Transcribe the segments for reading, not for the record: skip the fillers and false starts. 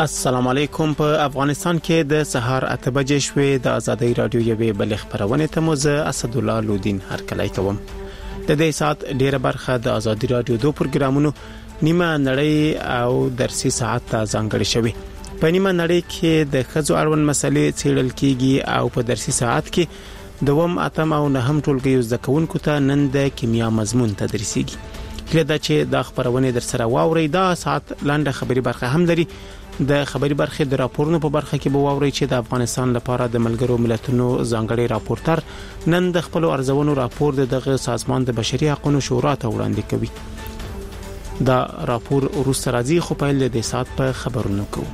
السلام علیکم. په افغانستان کې د سهار 8 بجې شوې د ازادۍ رادیو یوې بل خبرونه ته موزه اسد الله لودین هرکلی کوم. د دې سات ډیره برخه د ازادۍ رادیو دوه پروګرامونو نیمه نړۍ او درسي ساعت ته ځانګړي شوی. په نیمه نړۍ کې د خزو اړوند مسلې څېړل کیږي او په درسي ساعت کې دوم اتم او نهم ټولګي زده کوونکو ته نن د کیمیا مضمون تدریسيږي. کله دا چې د خبرونه در سره واوري دا ساعت لاندې خبري برخه هم لري. د خبري برخه د راپورونو په برخه کې به واوري چې د افغانستان لپاره د ملګرو ملتونو ځانګړي راپورټر نن د خپل ارزونو راپور دغه سازمان د بشري حقوقو شورا ته وړاندې کوي. دا راپور وروسته راځي خو په دې سات په خبرونو کوو.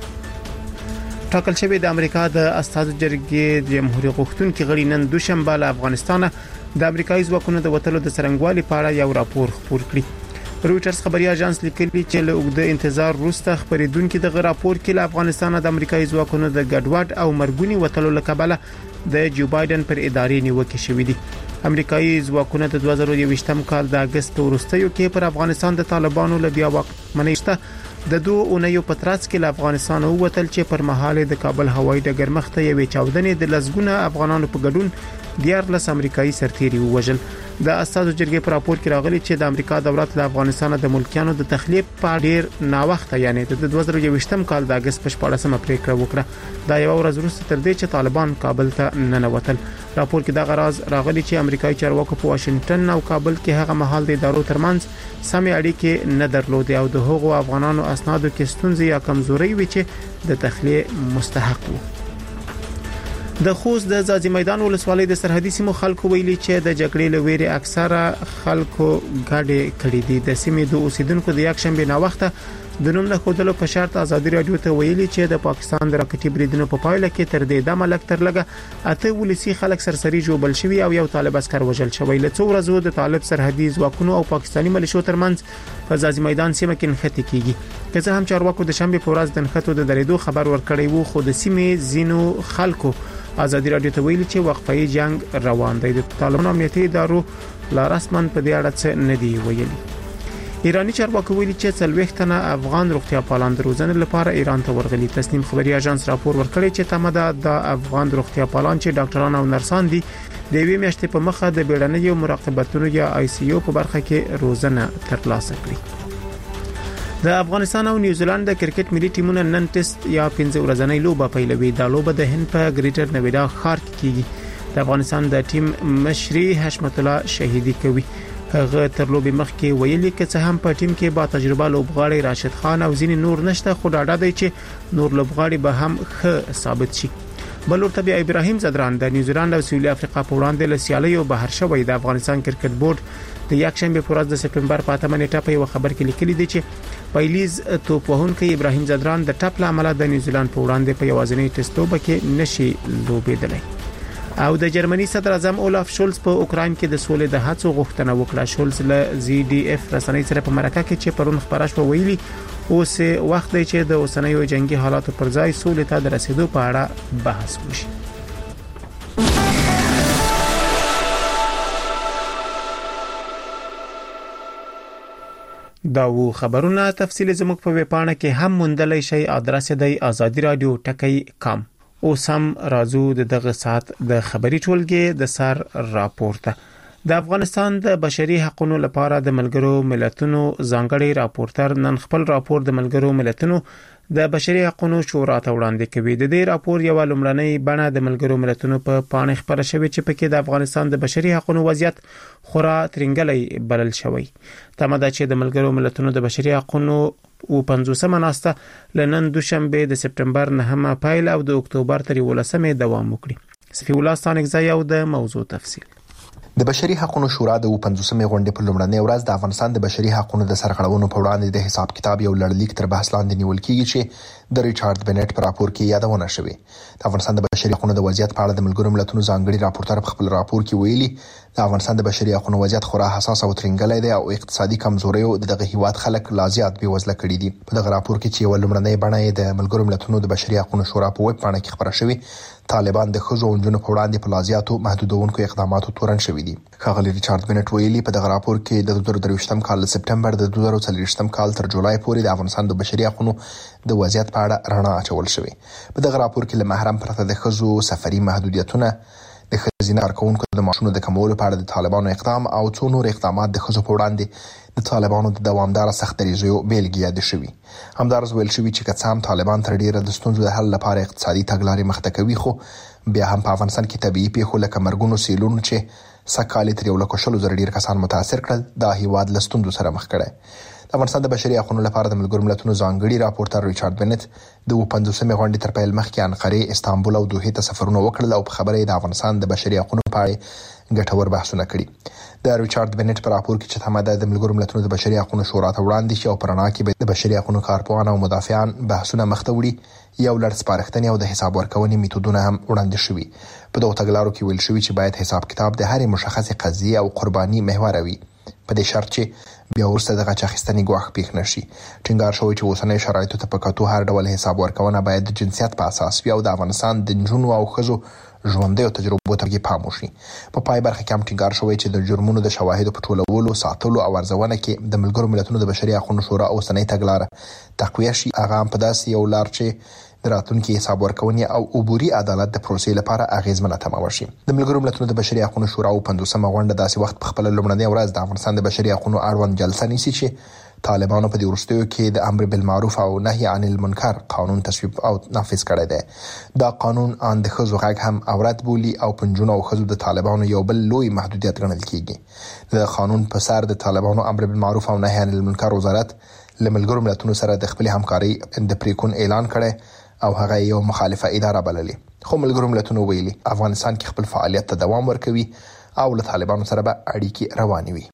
ټاکل شوی د امریکا د استازو جرګې جمهوریت غوښتونکو غړي نن دوشنبه له افغانستان د امریکایي ځواکونو د وټلو د څرنګوالي په اړه یو راپور خپور کړی. رويټرز خبري اژانس لیکلي چې له اوږده انتظار وروسته خبرېدونکو د راپور کې له افغانستان د امریکایي ځواکونو د ګډوډ او مرګونی وټلو لکبله د جو بایدن پر ادارې نیوکه شوې دي. امریکایي ځواکونه د 2021م کال د اگست وروستیو کې پر افغانستان د طالبانو له بیا واکمنۍ د دوه اونیو په ترڅ کې له افغانستان ووتل چې پر مهال د کابل هوایي ډګر مخته یوې چاودنې د لزګونه افغانانو په ګډون 14 امریکایي سرتیري ووژل. د استازو جرګې په راپور کې راغلي چې د امریکا دولت له افغانستان د ملکیانو د تخلیه په ډیر ناوخته یعنی د 2021م کال د اگست په 14مه پریکړه وکړه. دا یو ورځ وروسته تر دې چې طالبان کابل ته ننوتل. راپور کې دا غراز راغلي چې امریکایي چارواکو په واشنگټن او کابل کې هغه مهال د ادارو ترمنځ سمې اړیکې نه درلودې او د هغو افغانانو اسنادو کې ستونزې یا کمزوري وي چې د تخلیه مستحق وو. د خوست د ځاځي میدان ولسوالۍ د سرحدي سیمو خلکو ویلي چې د جګړې لويري اکثره خلکو ګاډي کړې دي. د سیمې د اوسیدونکو د یک شنبه نا وخته د نوم نه خودلو په شرط ازادي رادیو ته ویلي چې د پاکستان د راکټي بریدونو په پایله کې تر دې د ملک تر لګه اته ولسی خلک سرسري جوړل شوی او یو طالب عسكر وژل شوی. له څو ورځو د طالب سرحدي ځواکونو او پاکستاني ملیشو ترمنځ په ځاځي میدان سیمه کې نښته کیږي. که څه هم چارواکو د شنبه په ورځ د نښتو د درېدو خبر ورکړی وو خو د سیمې زینو خلکو ازادي رادیو ته ویلي چې وقفه جنگ روان دی. د طالبانو امنیتي ادارو لا رسمن په دې اړه څه نه دی ویلي. ایرانی چارواکي ویلي چې 40 تنه افغان روغتیا پالان د روزنې لپاره ایران ته ورغلي. تسنیم خبري اژانس راپور ورکړی چې تمه د افغان روغتیا پالان چې ډاکټران او نرسان دي د وی میاشتې په مخه د بیړنۍ مراقبتونو یا آی سی یو په برخه کې روزنه ترلاسه کړي. د افغانستان او نیوزیلند د کرکټ ملي ټیمونو نن ټیسټ یا 15 ورځنۍ لوبه پیلوي. دا لوبه د هند په ګریټر نویډا ښار کې کیږي. د افغانستان د ټیم مشري حشمت الله شهیدی کوي. هغه تر لوبې مخکې ویلي چې څه هم په ټیم کې با تجربه لوبغاړي راشد خان او ځینې نور نشته خو ډاډه دی چې نور لوبغاړي به هم ښه ثابت شي. بل ورته بیا ابراهیم زدران د نیوزیلند او سویلي افریقا په وړاندې له سیالیو بهر شوی. د افغانستان کرکټ بورډ د یک شنبه په ورځ د سپتمبر په 8 نیټه په یو خبر کې لیکلي دی چې پایلیز توپ وهونکی ابراهیم زدران د ټاپ لامل د نیوزیلند په وړاندې په یوازینی ټیسټ لوبه کې نشي لوبېدلی. او د جرمني صدر اعظم اولاف شولز په اوکراین کې د سولې د هڅو غوښتنه وکړه. شولز له زی ډي اف رسنۍ سره په مرکه کې چې پرون خبره شو ویلي اوس وخت دی چې د اوسنیو جنگي حالاتو پر ځای سولې ته د رسیدو په اړه بحث وشي. دا و خبرونه تفصیل زموږ په ویب پاڼه کې هم موندلای شئ. ادرس دی azadiradiotakai.com. اوس هم راځو دغه ساعت د خبري ټولګي د سر راپورته. د افغانستان د بشري حقوقو لپاره د ملګرو ملتونو ځانګړي راپورټر نن خپل راپور د ملګرو ملتونو د بشري حقوقو شورا ته وړاندې کوي. د دې راپور یو لومړنۍ بڼه د ملګرو ملتونو په پاڼه خبره شوې چې پکې د افغانستان د بشري حقوقو وضعیت خورا ترنګلې بلل شوی. تمه ده چې د ملګرو ملتونو د بشري حقوقو او 50مه ناسته لنن دوشنبه د سپتمبر 9 پایل او د اکتوبر تر 18 دوام وکړي. صفی الله ستانګزای او د موضوع تفصیل. د بشري حقوقو شورا د 50مې غونډې په لومړنۍ ورځ د افغانستان د بشري حقوقو د سرغړونو په وړاندې د حساب کتاب یو لړلیک تر بحث لاندې نیول کیږي چې د ریچارډ بنټ په راپور کې یادونه شوې. د افغانستان د بشري حقوقو د وضعیت په اړه د ملګرو ملتونو ځانګړي راپورټر په خپل راپور کې ویلي د افغانستان د بشري حقوقو وضعیت خورا حساس او ترنګلی دی او اقتصادي کمزوریو دغه هیواد خلک لا زیات بې وزله کړي دي. په دغه راپور کې چې یو لومړنۍ بڼه د ملګرو ملتونو د بشري حقوقو شورا په ویب پاڼه کې خبره شوې طالبان د خزو او نجونو په وړاندې په لازیاتو محدودونکو اقداماتو تورن شوي دي. ښاغلي ریچارډ بنټ ویلي په دغه راپور کې د 2023م کال له سپتمبر د 2024م کال تر جولای پورې د افغانستان د بشري حقوقو د وضعیت په اړه رڼا اچول شوې. په دغه راپور کې له محرم پرته د ښځو سفري محدودیتونه، د ښځینه کارکوونکو د معاشونو د کمولو په اړه د طالبانو اقدام او څو نور اقدامات د ښځو په وړاندې د طالبانو د دوامداره سخت دریځیو بیلګې یاد شوي. همدارس ویل شوي چې که څه هم طالبان تر ډیره د ستونزو د حل لپاره اقتصادي تګلارې مخته کوي، خو بیا هم په افغانستان کې طبیعي پیښو لکه مرګونو، سیلونو چې سږکال تر 1,00,000 ډیر کسان متاثر کړل، دا هیواد له ستونزو سره مخ کړي. د افغانستان د بشري حقوقو لپاره د ملګرو ملتونو ځانګړي راپورټر ریچارډ بنت د 55مې غونډې تر پیل مخکې انقره، استانبول او دوحې ته سفرونه وکړل او په خبره د افغانستان د بشري حقوقو په اړه ګټور بحثونه کړي. د ریچارډ بنت په راپور کې چې تماده د ملګرو ملتونو د بشري حقوقو شورا ته وړاندې شي او پرانا کې د بشري حقوقو کارپوهان او مدافعان بحثونه مخته وړي، یو لړ سپارښتنې او د حساب ورکونې میتودونه هم وړاندې شوي. په دغه تګلارو کې ویل شوي چې باید حساب کتاب د هرې مشخصې قضیې او قرباني محور وي، په دې شرط چې بیا ورسته د غچ اخیستنې ګواښ پیښ نشي. ټینګار شوی چې اوسنۍ شرایطو ته په کتو هر ډول حساب ورکونه باید د جنسیت په اساس وي او د افغانستان د نجونو او ښځو ژوندۍ او تجربو ته پام وشي. په پای برخه کې هم ټینګار شوی چې د جرمونو د شواهدو په ټولولو، ساتلو او ارزونه کې د ملګرو ملتونو د بشري حقوقو شورا اوسنۍ تګلاره تقویه شي. هغه هم په داسې یو لار چې د راتلونکي حساب ورکونې او عبوري عدالت د پروسې لپاره اغیزمنه تمامه شي. د ملګرو ملتونو د بشري حقوقو شورا او 50مه غونډه داسې وخت په خپل لومړنۍ ورځ د افغانستان د بشري حقوقو اړوند جلسه نیسي چې طالبانو په دې وروستیو کې د امر بالمعروف او نهي عن المنکر قانون تصویب او نافذ کړی دی. دا قانون ان د ښځو غږ هم عورت بولي او پنځونه او ښځو د طالبانو یو بل لوی محدودیت ګڼل کیږي. د قانون په سر د طالبانو امر بالمعروف او نهي عن المنکر وزارت له ملګرو ملتونو سره د خپل همکاري د پریکون اعلان کړي او هغه یو مخالفه اداره بللې. خو ملګرو ملتونو ویلي افغانستان کې خپل فعالیت ته دوام ورکوي او له طالبانو سره به اړیکې روانې وي.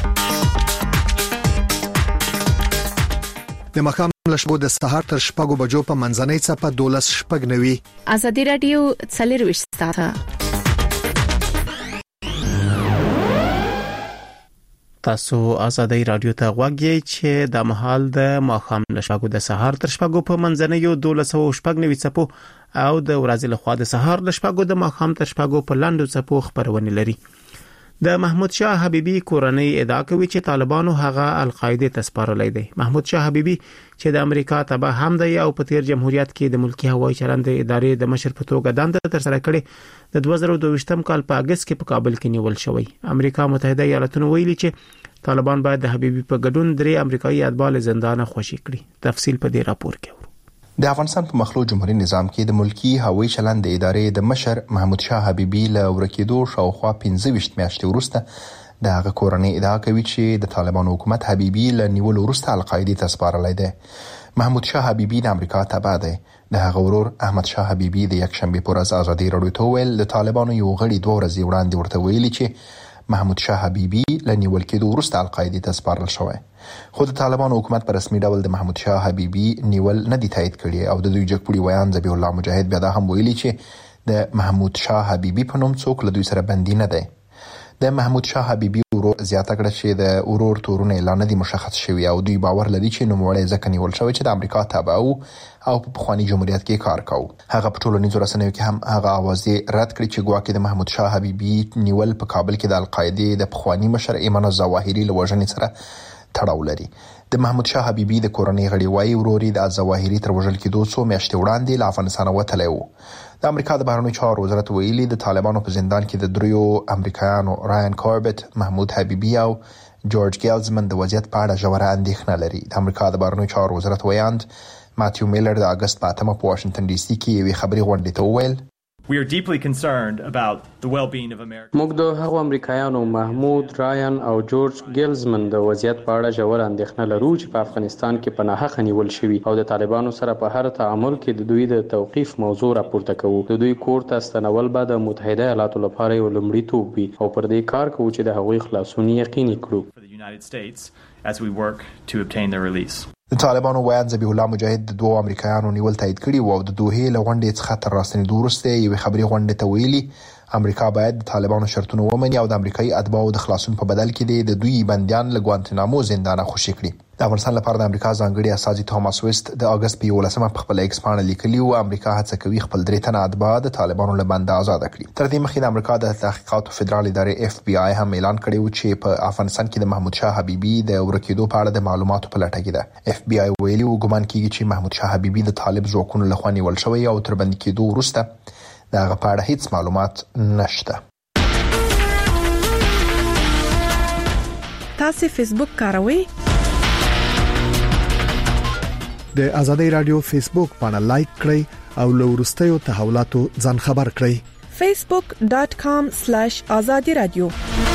د مخام لشبو د سهار تر 6 بجو په منځنۍ صفه 12:09 ازادي رادیو 24 ساعته. تاسو ازادي رادیو ته غوږی چې د مهال د مخام لشبو د سهار تر 6 په منځنۍ 12:09 صفو او د ورځې لخوا د سهار د 6 د مخام تر 6 په لاندو صفو خبرونه لري. د محمود شاه حبیبی کورنۍ ادعا کوي چې طالبانو هغه القاعده ته سپارلی دی. محمود شاه حبیبی چې د امریکا تبع هم دی او په تیر جمهوریت کې د ملکی هوایي چلند ادارې د مشر په توګه دنده تر سره کړې، د 2022 کال په اگست کې په کابل کې نیول شوی. امریکا متحده ایالاتونو ویلي چې طالبان باید د حبیبی په ګډون 3 امریکایي اتباع زندان خوشي کړي. تفصیل په دې راپور کې ورو. د افغانستان په مخلوط جمهوریت نظام کې د ملکی هوایي چلند ادارې د مشر محمود شاه حبیبی له ورکېدو شاوخوا 15 میاشتې وروسته د هغه کورنۍ ادعا کوي چې د طالبانو حکومت حبیبی له نیول وروسته القاعده ته سپارلی دی. محمود شاه حبیبی د امریکا تبع دی. د هغه ورور احمد شاه حبیبی د یک شنبه پر ورځ ازادي رادیو ته ویل د طالبانو یو غړي 2 ورځې وړاندې ورته ویلي چې محمود شاه حبیبی له نیول کېدو وروسته القاعده ته سپارل شوی. خو د طالبانو حکومت په رسمي ډول د محمود شاه حبیبی نیول نه دی تایید کړی او د دوی جګپوړي ویان ذبیح الله مجاهد بیا دا هم ویلي چې د محمود شاه حبیبی په نوم څوک له دوی سره بندي نه دی. د محمود شاه حبیبی ورور زیاته کړه چې د ورور تورونه اعلان نه دي مشخص شوی او دوی باور لري چې نوموړی ځکه نیول شوی چې د امریکا تابع او په پخوانی جمهوریت کې کار کاوه. هغه په ټولنیزو رسنیو کې هم هغه اوازې رد کړې چې ګواکې د محمود شاه حبیبی نیول په کابل کې د القاعده د پخوانی مشر ایمان الظواهری له وژنې سره تړاو لري. د محمود شاه حبیبی د کورنۍ غړي وايي وروري د الظواهری تر وژل کېدو څو میاشتې وړاندې له افغانستان وتلی و. د امریکا د بهرنیو چارو وزارت ویلي د طالبانو په زندان کې د 3 امریکایانو رایان کاربت، محمود حبیبی او جورج ګیلزمن د وضعیت په اړه ژوره اندېښنه لري. د امریکا د بهرنیو چارو وزارت ویاند ماتیو میلر د اگست په 8 په واشنگټن ډي سي کې یوې خبري غونډې ته وویل We are deeply concerned about the well-being of America. موږ د هغو امریکایانو محمود رایان او جورج ګیلزمن د وضعیت په اړه ژور اندېښنه لرو چې په افغانستان کې په ناحقه نیول شوي او د طالبانو سره په هر تعامل کې د دوی د توقیف موضوع راپورته کوو. د دوی کور ته ستنول به د متحده ایالاتو لپاره یو لومړیتوب وي او پر دې کار کوو چې د هغوی خلاصون یقیني کړو. As we work to obtain their release. د طالبانو ویان ذبیح الله مجاهد د 2 امریکایانو نیول تایید کړي او د دوحې له غونډې څخه تر راستنېدو وروسته یوې خبري غونډې ته ویلي امریکا باید د طالبانو شرطونه ومني او د امریکایي اتباعو د خلاصون په بدل کې د دوی بنديان له ګوانتنامو زندانه خوشي کړي. د افغانستان لپاره د امریکا ځانګړي استازي توماس ویست د اگست په 11مه په خپل ایکس باندې لیکلي او امریکا هڅه کوي خپل 3 تنه اتباع د طالبانو له بند آزاد کړي. تر دې مخکې د امریکا د تحقیقاتو فدرال ادارې FBI هم اعلان کړی و چې په افغانستان کې د محمود شاه حبیبي د ورکېدو په اړه د معلوماتو په لټه کې ده. FBI ویلي و ګمان کیږي چې محمود شاه حبیبي د طالب ځواکونو لخوا نیول شوی او تر بندي کېدو وروسته د هغه په اړه هیڅ معلومات نشته. تاسو فیسبوک کاروئ؟ د آزادۍ رادیو فیسبوک باندې لایک کړئ او له وروستیو تحولاتو ځان خبر کړئ. facebook.com/azadi radio.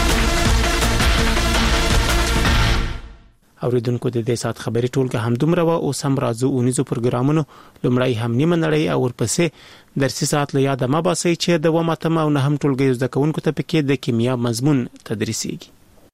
اوریدونکو د دې سات خبري ټولګه هم دومره و او سم راځو اونیزو پروګرامونو لمړی هم نیمه نړۍ او ورپسې درسي ساعت له یاده ما باسي چې د وماتم او نه هم ټولګه زده کوونکو ته پکې د کیمیا مضمون تدریسيږي.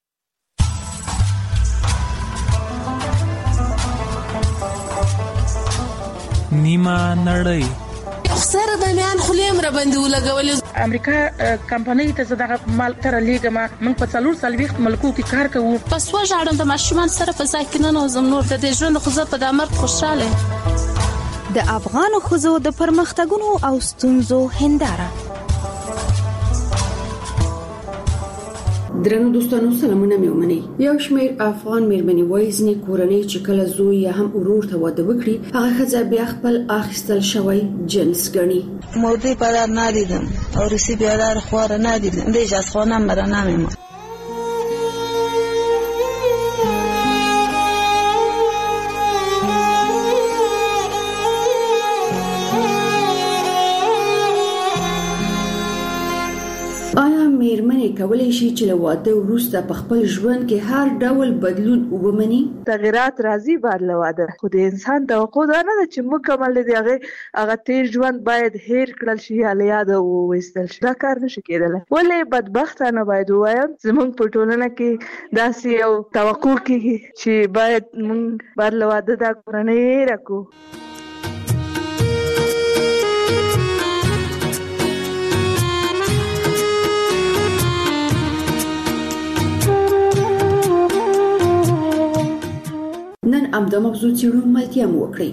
نیمه نړۍ سره د میان خلیم را باندې ولګول. امریکا کمپنۍ ته زداغه مال تر لیګه ما موږ په 440 ملکو کې کار کوو. پس وژاړم د ماشومان سره په ځای کې نه نوزم نور د دې ژوند خو زه په دامر خوشاله. د افغانو خزو د پرمختګونو او ستونزو هنداره. درنو دوستانو سلامونه مې ومنئ. یو شمېر افغان مېرمنې وایي ځینې کورنۍ چې کله زوی یا هم ورور ته واده وکړي هغه ښځه بیا خپل اخیستل شوی جنس ګڼي. مودې پدر ندیدم او روسی بیادر خوار ندیدم دیج از خانم برا نمیمون. مېرمنې کولای شي چې له واده وروسته په خپل ژوند کې هر ډول بدلون ومني. تغیرات راځي بعد له واده. خو د انسان توقع دا نه ده چې مکمل دی هغه تیر ژوند باید هیر کړل شي یا له یاده وویستل شي. دا کار نشي کېدلی. ولې بدبختانه باید ووایم زموږ په ټولنه کې داسې یو توقع کېږي چې باید موږ بعد له واده دا کورنۍ هیره کړو. نن امدا موضوع څیړو ملتیا مو وکړي.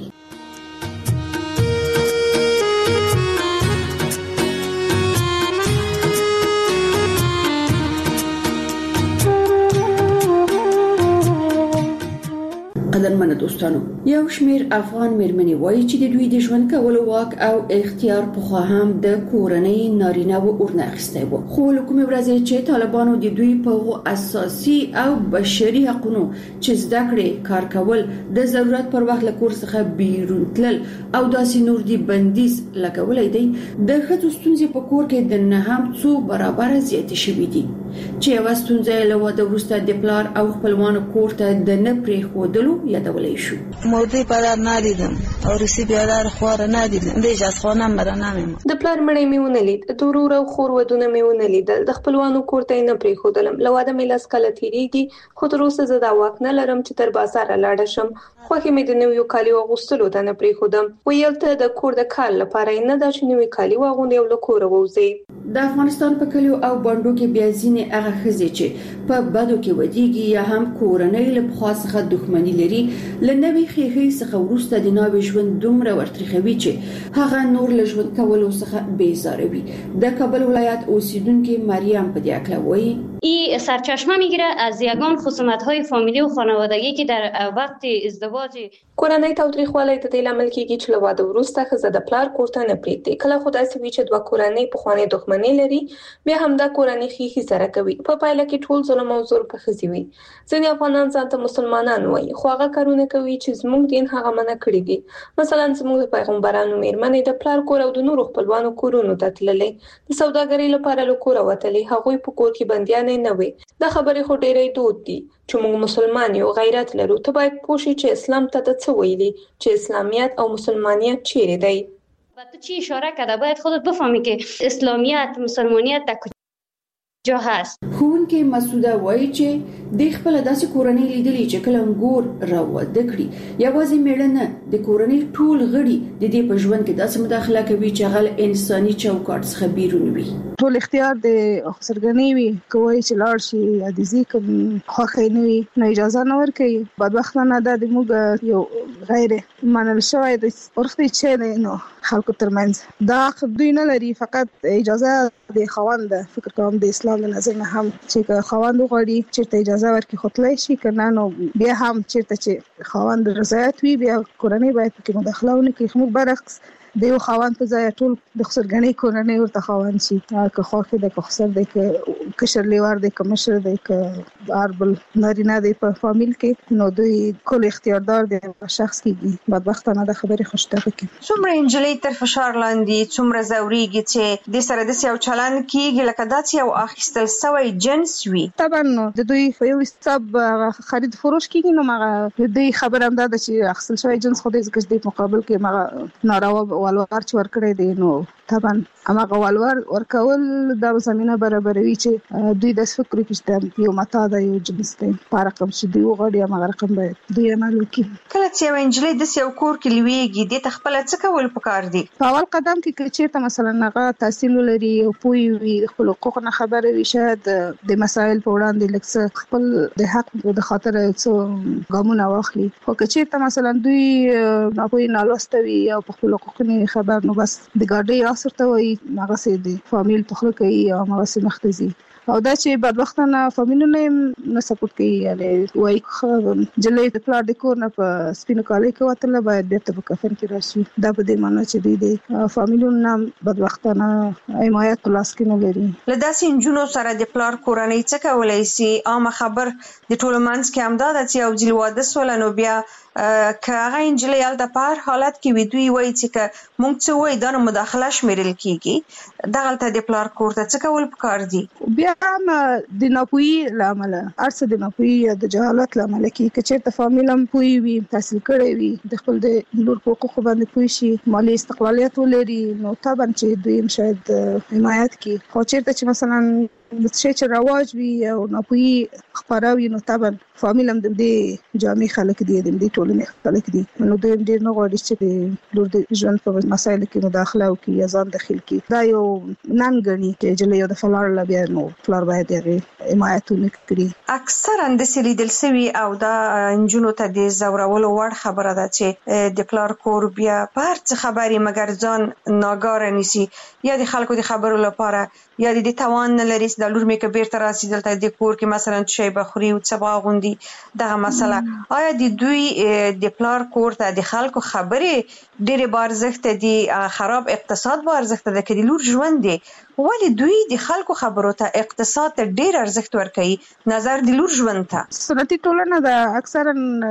قدرمن دوستانو یو شمیر افغان مېرمنې وایي چې د دوی د ژوند کولو واک او اختیار په خوا هم د کورنۍ نارینه و اورنه اخیستی و. خو له کومې ورځې چې طالبانو د دوی په اساسي او بشري حقوقو چې زده کړې کار کول د ضرورت پر وخت له کور څخه بیرون تلل او داسې نور دي بندیز لګولای دی د ښځو ستونزې په کور کې د نه هم څو برابر زیاتې شوې دي چې یو ستونزه له واده وروسته د پلار او خپلوانو کور ته د نه پرېښودلو یادولای شو. مودې پدر ندیدم او روسی بیادر خوار ندیدم دیج از خانم برا نمیمون. د پلار مړی مې ونه لید، د ورور او خور ودونه مې ونه لیدل، د خپلوانو کور ته نه پرېښودلم. له واده مې لاس کله تیریږي خو تر اوسه زه دا واک نه لرم چې تر بازار لاړ شم. خوښې مې د نویو کالیو اغوستلو ته نه پرېښودم. ویل ته د کور د کال لپاره نه دا چې نوی کالي واغوندې او له کوره ووځې. د افغانستان په کلیو او بانډو کې بیا ځینې هغه ښځې چې په بدو کې ودیږي یا هم کورنۍ له پخوا څخه دښمني لري له نوې خېخې څخه وروسته د نوې ژوند دومره ورترخوي چې هغه نور له ژوند کولو څخه بیزاروي. د کابل ولایت اوسیدونکو مریم په دې اړه وایي این سرچشمه میگیره از یگان خصومت‌های فامیلی و خانوادگی که در وقت ازدواج کورنۍ تاوتریخوالی د دې لامل کېږي چې له واده وروسته ښځه د پلار کور ته نه پرېږدي. کله خو داسې وي چې دوه کورنۍ پخوانۍ دښمني لري بیا هم دا کورنۍ ښیښې سره کوي. په پایله کې ټول ظلم او زور په ښځې وي. ځینې افغانان ځان ته مسلمانان وایي خو هغه کارونه کوي چې زموږ دین هغه منع کړي دي. مثلا زموږ د پیغمبرانو مېرمنې د پلار کور او د نورو خپلوانو کورونو ته تللې، د سوداګرۍ لپاره له کوره وتلې، هغوی په کور کې بندیان نه وي. دا خبرې خو ډېرې دود دي چې موږ مسلمان یو غیرت لرو. ته باید پوه شې چې اسلام ته څه ویلي، چې اسلامیت او مسلمانیت چیرې دی. تو چی اشاره کرده باید خودت بفهمی که اسلامیت مسلمانیت در کجا هست. ښوونکې مسعوده وایي چې د خپل داسې کورنۍ لیدلې چې کله انګور راوده کړي یوازې میړه نه د کورنۍ ټول غړي د دې په ژوند کې داسې مداخله کوي چې هغه انساني چوکاټ څخه بیرون وي. ټول اختیار د سرګنی وي کوي چې لاړ شي عادي کوم خوښ نه وي نو اجازه نه ورکوي. بدبختانه د موږ یو غیر منل شوی د ورختي چې نو خلکو ترمنځ دا دوی نه لري، فقط اجازه د خواند فکر کوم د اسلام د نظر نه هم چې خواند غواړي چې اجازه ورکړي خپلای شي کنه نو بیا هم چې خواند رضایت وي بیا کورنۍ باید کې مداخله ونه کړي. موږ برعکس د یو خواند په ځای ټول د خسرګنۍ کورنۍ ورته خواند شي که خوخه د خسر د کشر لیوار د کمشر د اربل نارینه د په فامیل کې نو دوی کول اختیاردار د شخص کېږي. بدبختانه د خبرې خوشته کې څومره انجلۍ تر فشار لاندې څومره زوريږي چې د سره د یو چلن کېږي لکه داسې یو اخیستل سوی جنس وي. طبعا د دوی په یو حساب خرید فروش کېږي نو مغه دوی خبر هم ده چې اخیستل سوی جنس خو د مقابل کې مغه ناروا والوار چې ورکړی دی نو طبعا هغه والوار ورکول د زمينه برابروي چې دوی د فکر کې یو متا د یو جنس دی په رقم چې دی وغړي هغه رقم به دوی عمل وکړي. کله چې یو انجلۍ د یو کور کې لویږي د تخپل څه کول پکار دي؟ په اول قدم کې چې مثلا هغه تحصیل لري او پوي وي خپل حقوق نه خبره وي شاید د مسایل په وړاندې لکه خپل د حق د خاطر څو ګامونه واخلي. خو چې مثلا دوی ناپوهي نالوستوي او په خپل حقوق نه خبر نو بس د ګاډي اثر ته وي هغه سي د فامیل تخلق کوي او هغه سي مختزي او دا چې بدبختانه فامیلونه نه سپورټ کوي یعنی وای جلې د پلار د کور نه په سپینو کالي کې وتل باید بیرته په کفن کې راشي. دا په دې معنی چې دوی د فامیلونو بدبختانه حمایت لاس کې نه لري. لداسې انجونو سره د پلار کورنۍ څه کولای شي؟ عامه خبر د ټولو منځ کې همدا ده چې یو ځل واده سول نو بیا که هغه انجلۍ الته په هر حالت کې وي دوی وایي چې که مونږ څه وایي دا مداخله شمیرل کیږي دغلته د پلار کور ته څه کول پکار دي؟ بیا هم د ناپوهي لامل ارڅ د ناپوهي د جهالت لامل کې چې فامیل هم پوي وي تحصیل کړي وي د خپل د لور حقوق باندې پوي شي مالی استقلالیت ولري نو طبعا چې دوی شاید حمایت کوي. خو چې مثلا د چې رواج وي او ناپوهي خبروي نو طبعا فامیل هم د جامع خلک دي د دې ټولنې خلک دي نو دوی ډیر نه غواړي چې د لور د ژوند په مسایلو کې مداخله وکړي یا ځان داخل کړي. دا یو ننګني کې چې یو د فلار لبیا نو فلار باید یې حمایت وکړي. اکثرا د سلیدل سوي او دا انجونو ته د زورولو وړ خبره ده چې د پلار کور بیا په هر څه خبري مګر ځان ناګاره نيسي یا د خلکو د خبرو لپاره یا د توان نه لري د لور مې کبیر تر راسي دلته د کور کې مثلا شی بخوري او څه غوندي دغه مسله آیا د دوی د پلار کور ته د خلکو خبرې ډېر بارزخت دي خراب اقتصاد بارزخت ده کې د لور ژوند دي ولی دوی د خلکو خبرو ته اقتصاد ته ډېر ارزښت ورکوي نظر د لور ژوند ته؟ سنتي ټولنه ده اکثرا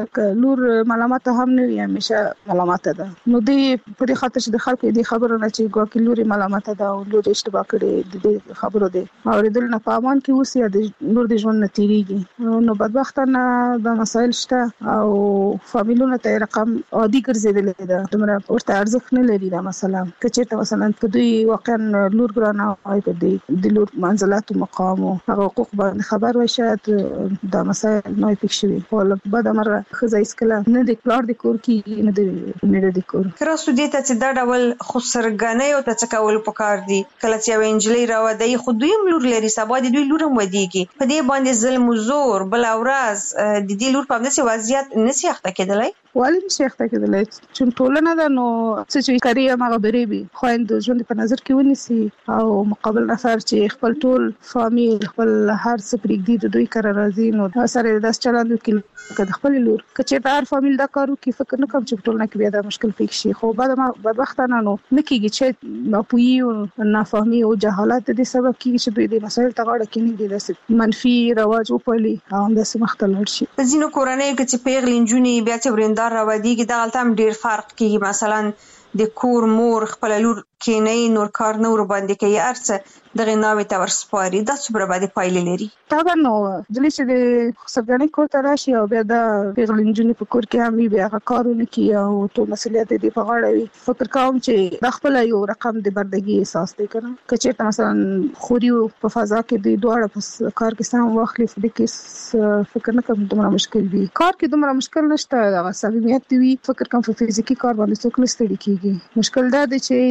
لور ملامت هم نه وي همیشه ملامت ده نو دوی په دې خاطر چې د خلکو د خبرو نه چې ګواکې لور ملامت ده او لور اشتباه کړي د خبرو دي اوریدل نه پامان کې اوسې د لور د ژوند نتیریږي نو بدبختانه د مسایل شته او فامیلونو ته رقم عادي ګرځیدل ده دومره ورته ارزښت نه لري دا مثلا کچې مثلا په دوی واقعا لور ګرانه او د لور منزلت او مقام او حقوق باندې خبر وي شاید د مسایل نه پېښ شي ول بعد امر خزایس کله نه د پلار د کور کې نه د میډ د کور کراسو دې ته چې دا ډول خسرګنۍ او ته کول پکار دي کله چې یو انجلۍ راوړي خو دوی لور لري سبا د دوی لور هم ودیږي په دې باندې ظلم او زور بل اورز د دې لور په داسې وضعیت نسی اخته کېدلای ولی نشي اخته کېدلای چې ټولنه ده نو چې کاری هغه بری وي خويند ژوند په نظر کې ونیسي او مقابل نفر چې خپل ټول فامیل خپل هر څه پرېږدي د دوی کار راځي نو سره داس چلند کې کله خپل لور کچې هر فامیل دا کارو کې فکر نه کوم چې ټولنه کې بیا دا مشکل پیښ شي خو بعد ما بدبختانه نو نکېږي چې ناپوهي او نافهمي او جهالت د سبب کېږي چې دوی د مسایل ته غاړه کې نه دي د منفي رواج او پلي هم د سمختلل شي. په ځینو کورنۍ کې چې پیغلې نجونې بیا چې ورندار راوړي دا غلطه هم ډیر فرق کېږي مثلا د کور مور خپل لور کې نه نور کار نه ور باندې کوي ارڅ دغه ناوې ته ورسپاري دا څومره باندې پایلې لري؟ طبعا نو جلې چې د سرګنۍ کور ته راشي او بیا د پیغلې نجونې په کور کې هم بیا کارونه کوي او ټول مسؤلیت دې په غاړه وي فکر کوم چې د خپل یو رقم د بردګي احساس دی کنه کچې مثلا خوري په فضا کې د دوړه په کار کې سم واخلي د کې فکر نه کوم دومره مشکل وي کار کې دومره مشکل نشته د صمیمیت وي فکر کوم په فزیکی کار باندې څوک نه ستړي کیږي مشکل دا دی چې زموږ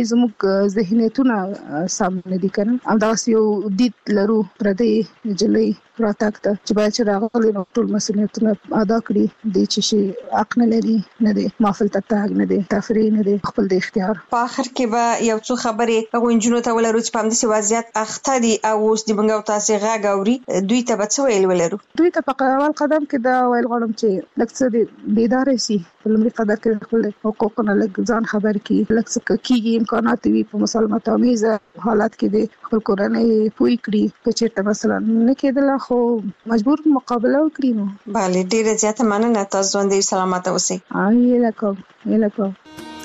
زموږ ذهنیتونه سم نه دي کنه. همداسې یو دید لرو پردې نجلۍ راتګ ته چې باید چې راغلي نو ټول مسؤلیتونه ادا کړي دي چې شي حق نه لري نه دي محفل ته تاګ نه دي تفریح نه دي خپل د اختیار. په اخر کې به یو څو خبرې هغه انجونو ته ولرو چې په همدې وضعیت اخته دي او اوس د بنګاو تاسو غاګ اوري دوی ته به څه ویل ولرو؟ دوی ته په اول قدم کې دا ویل غواړم چې لکه څه بیدار شي په لومړي قدر کې خپل حقوقونه لږ ځان خبر کړي لکه څه کېږي امکانات وي په مسالمت آمیز حالت کې د خپل کورنۍ پوي کړي چې چیرته مثلا نه کېدل خو مجبور مقابله وکړي نو. بله ډیره زیاته مننه تاسو ژوندۍ سلامت اوسئ. یلکم.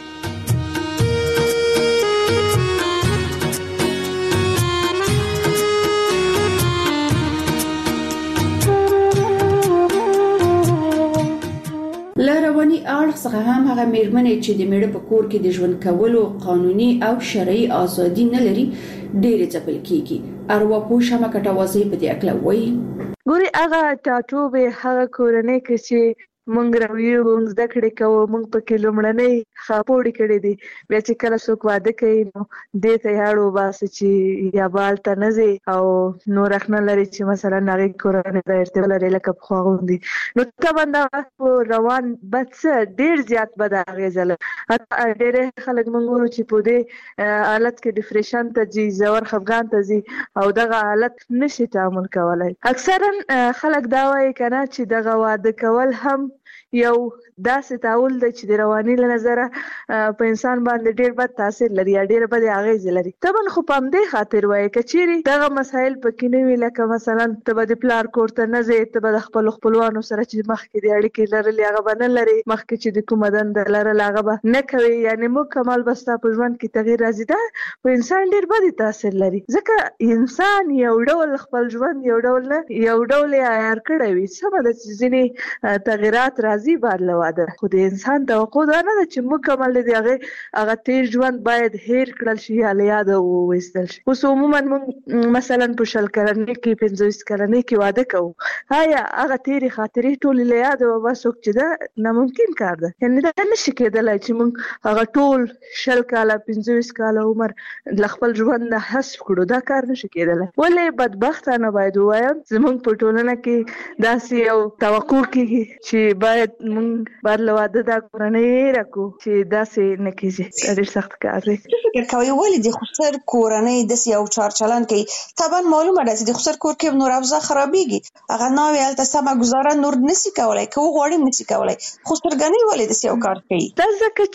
لرواني اړخ څخه هم هغه میرمنې چې د میړه په کور کې د ژوند کولو قانوني او شرعي ازادي نه لري ډېر ځپل کیږي. ارواپوه شمه کټوازی په دې اکله وایي ګوري هغه ټاټوبه هغه کورنۍ کې چې مونږ راویو مونږ زده کړې کوو مونږ پکې لومړنۍ خاپوړې کړې دي بیا چې کله څوک واده کوي نو دې ته یاړو باسي چې یا بال ته نه ځي او نور اخنه لري چې مثلا هغې کورنۍ د ارتباط لري لکه پخوا غوندې نو طبعا دا روان بد څه ډېر زیات بد اغېزه لري. ډېری خلک مونږ ګورو چې په دې حالت کې ډپریشن ته ځي ژور خفګان ته ځي او دغه حالت نشي تعامل کولی. اکثرا خلک دا وایي که نه چې دغه واده کول هم یو داسې تعامل دی چې د رواني له نظره په انسان باندې ډېر بد تاثیر لري یا ډېر بد اغېزې لري. طبعا خو په همدې خاطر وایي که چیرې دغه مسایل پکې نه وي لکه مثلا ته به د پلار کور ته نه ځې ته به د خپلو خپلوانو سره چې مخکې د اړیکې لرلې هغه به نه لرې مخکې چې د کومه دنده لرله هغه به نه کوې یعنې مکمل به ستا په ژوند کې تغییر راځي. دا په انسان ډېر بدې تاثیر لري ځکه انسان یو ډول خپل ژوند یو ډول نه یو ډول یې عیار کړی وي. سمه ده چې ځینې تغیرات راځي بعد له واده خو د انسان توقع دا نه ده چې مکمل د هغه تیر ژوند باید هیر کړل شي یا له یاده وویستل شي. اوس عموما موږ مثلا په 20 کلنۍ کې 25 کلنۍ کې واده کوو آیا هغه تیرې خاطرې ټولې له یاده وباسو چې دا ناممکن کار ده یعنې دا نشي کېدلی چې موږ هغه ټول 20 کاله 25 کاله عمر له خپل ژوند نه حذف کړو. دا کار نشي کېدلی. ولې بدبختانه باید ووایم زموږ په ټولنه کې داسې یو توقع کېږي چې باید موږ باید له واده دا کورنۍ راکړو چې داسې نه کېږي. دا ډېر سخت کار دی. فکر کوئ ولې د خسر کورنۍ داسې یو چارچلن کوي؟ طبعا معلومه ده چې د خسر کور کې نور اوضاع خرابېږي هغه ناوې هلته سمه ګزاره نور نشي کولی که وغواړي نشي کولی. خسرګنۍ ولې داسې یو کار کوي؟ دا ځکه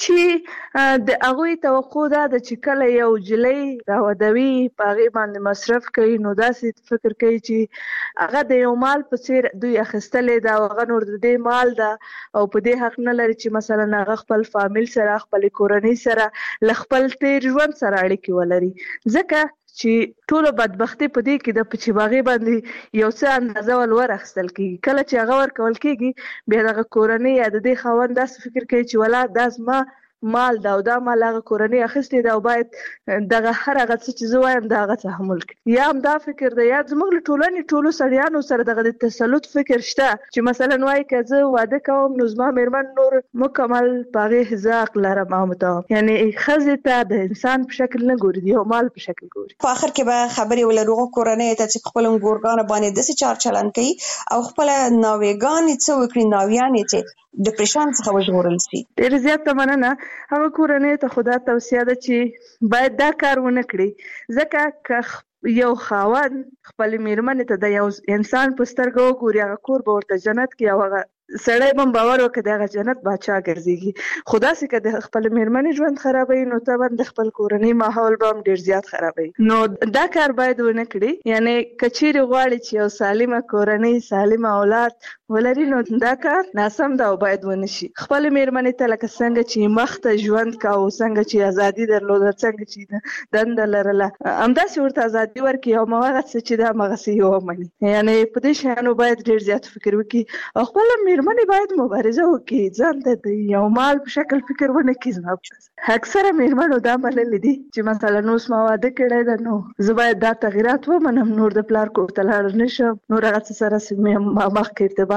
چې د هغوی توقع دا ده چې کله یو نجلۍ راودوي په هغې باندې مصرف کوي نو داسې فکر کوي چې هغه د یو مال په څېر دوی اخیستلې ده او هغه نور د دې مال ده او په دې حق نه لري چې مثلا هغه خپل فامیل سره خپل کورنۍ سره له خپل تیر ژوند سره اړیکې ولري ځکه چې ټولو بدبختي په دې کې د چې باغې باندې یو څه اندازه ور اخیستل کېږي. کله چې هغه ورکول کېږي بیا دغه کورنۍ یا د دې خاوند داسې فکر کوي چې ولا دا زما مال دا او دا مال هغه کورنۍ اخیستې ده او باید دغه هر هغه څه چې زه وایم د هغه تحمل کړي. یا هم دا فکر دی یا زموږ له ټولنې ټولو سړیانو سره دغه د تسلط فکر شته چې مثلا وایي که زه واده کوم نو زما مېرمن نور مکمل په هغې زه حق لرم او متوم یعنې ښځې ته د انسان په شکل نه ګوري د یو مال په شکل ګوري. په آخر کې به خبرې ولرو کورنۍ ته چې خپل ګورګانو باندې داسې چار چلن کوي او خپل ناوېګانې څه وکړي ناویانې چې ډپریشن څخه وژغورل شي. ډېر زیاته مننه. هغه کورنۍ ته خو دا توصیه ده چې باید دا کار ونه کړي ځکه که یو خاوند خپلې مېرمنې ته د یو انسان په سترګه وګوري هغه کور به ورته جنت کړي او هغه سړی به باور وکړي د هغه جنت باچا ګرځېږي. خو داسې که د خپل مېرمنې ژوند خرابوي نو طبعا د خپل کورنۍ ماحول به هم ډېر زیات خرابوي. نو دا کار باید ونه کړي یعنې که چیرې غواړي چې یو سالمه کورنۍ سالمه اولاد ولري نو دا کار ناسم ده او باید ونه شي. خپلې مېرمنې ته لکه څنګه چې مخته ژوند کوو څنګه چې ازادي درلوده څنګه چې دنده لرله همداسې ورته ازادي ورکړي او هماغه څه چې ده هماغسې یې ومني. یعنې په دې شیانو باید ډېر زیات فکر وکړي او خپله مېرمنې باید مبارزه وکړي ځان ته د یو مال په شکل فکر ونه کړي. اکثره مېرمنو دا منلي دي چې مثلا اوس ما واده کړی ده نو زه باید دا تغیرات ومنم نور د پلار کور ته لاړ نه شم نور هغه څه سره مخکې ارتباط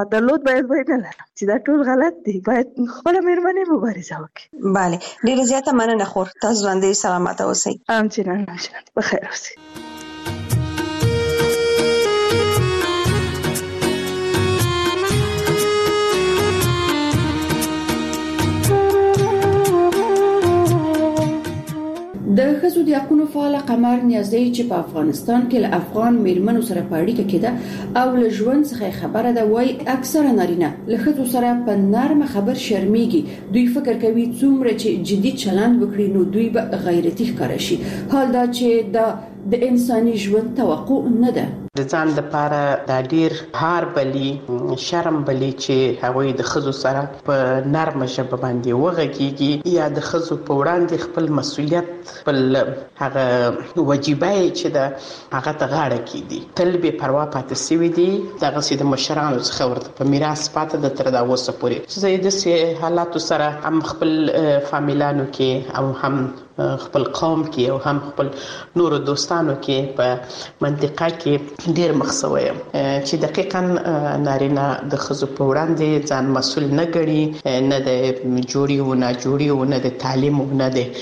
درلود باید نه لرم چې دا ټول غلط دي. باید خپل مېرمنې مبارزه وکړي. بله، ډیره زیاته مننه خور. تاسو ژوندۍ سلامت اوسئ. همچنان بخیر اوسئ. د ښځو د حقوقو فعال قمر نیازی چې په افغانستان کې له افغان میرمنو سره په اړیکه کې ده او له ژوند څخه خبره ده، وای اکثره نارینه له ښځو سره په نرمه خبر شرمېږي. دوی فکر کوي څومره چې جدي چلند وکړي نو دوی به غیرتي ښکار شي، حال دا چې د انساني ژوند توقع نه ده. د ځان لپاره دا ډیر هار بلی شرم بلی چې هغوی د ښځو سره په نرمه ژبه باندې وغږیږي یا د ښځو په وړاندې خپل مسؤلیت خپل هغه وجیبه چې د هغه ته غاړه کیدي تل به پروا پاتې سوي دي. دغه سي د مشرانو څخه ورته په میراث پاتې د تر دا اوسه پورې زه د سي حالاتو سره هم خپل فامیلانو کې او هم خپل قوم کې او هم خپل نور دوستانو کې په منطقه کې ډیر مخسویم چې دقیقاً نارینه د ښځو په وړاندې ځان مسؤل نه ګڼي، نه د جوړي او نه جوړي او نه د تعلیم او نه د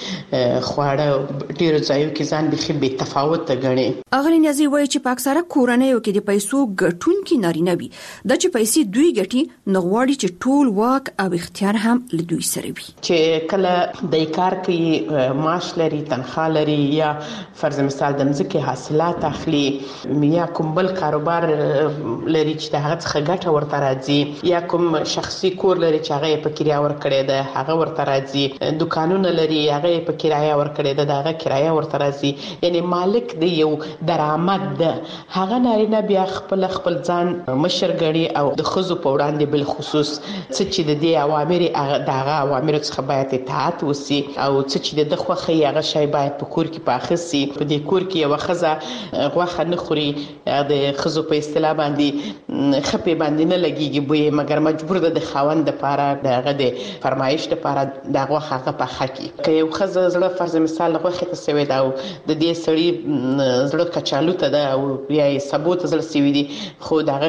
خواړه ډیر ځایو کې ځان بخي به تفاوت ګڼي. اغلی نیازی وایي چې په اکثره کورنیو کې د پیسو ګټونکي نارینه وي، د چې پیسې دوی ګټي نو غواړي چې ټول واک او اختیار هم له دوی سره وي. چې کله د کار کوي معاش لري، تنخواه لري یا فرض مثال د مځکې حاصلات اخلي یا کوم بل کاروبار لري چې د هغه څخه ګټه ورته راځي یا کوم شخصي کور لري چې هغه په کرایه ورکړي ده هغه ورته راځي، دکانونه لري هغه په کرایه ورکړي ده هغه کرایه ورته راځي، یعنی مالک دی یو درآمد ده. هغه نارینه بیا خپل ځان مشر ګڼي او د ښځو په وړاندې بل خصوص چې د دې اوامر دغه اوامر څخه باید اطاعت وسی او چې د خوخه هغه شی باید په کور کې پاخسي. په دې کور کې یو خزه غوخه نه خوري، د خزو په اصطلاح باندې خپې باندې نه لګيږي بوې، مګر مجبور ده د خاوند لپاره دغه د فرمایش لپاره د غوخه هغه په حقي کې یو خزه زړه فرض مثال غوخه ته سوي دا د دې سړی زړه کچالو ته ده او یا ثبوت زړه سوي دي، خو دغه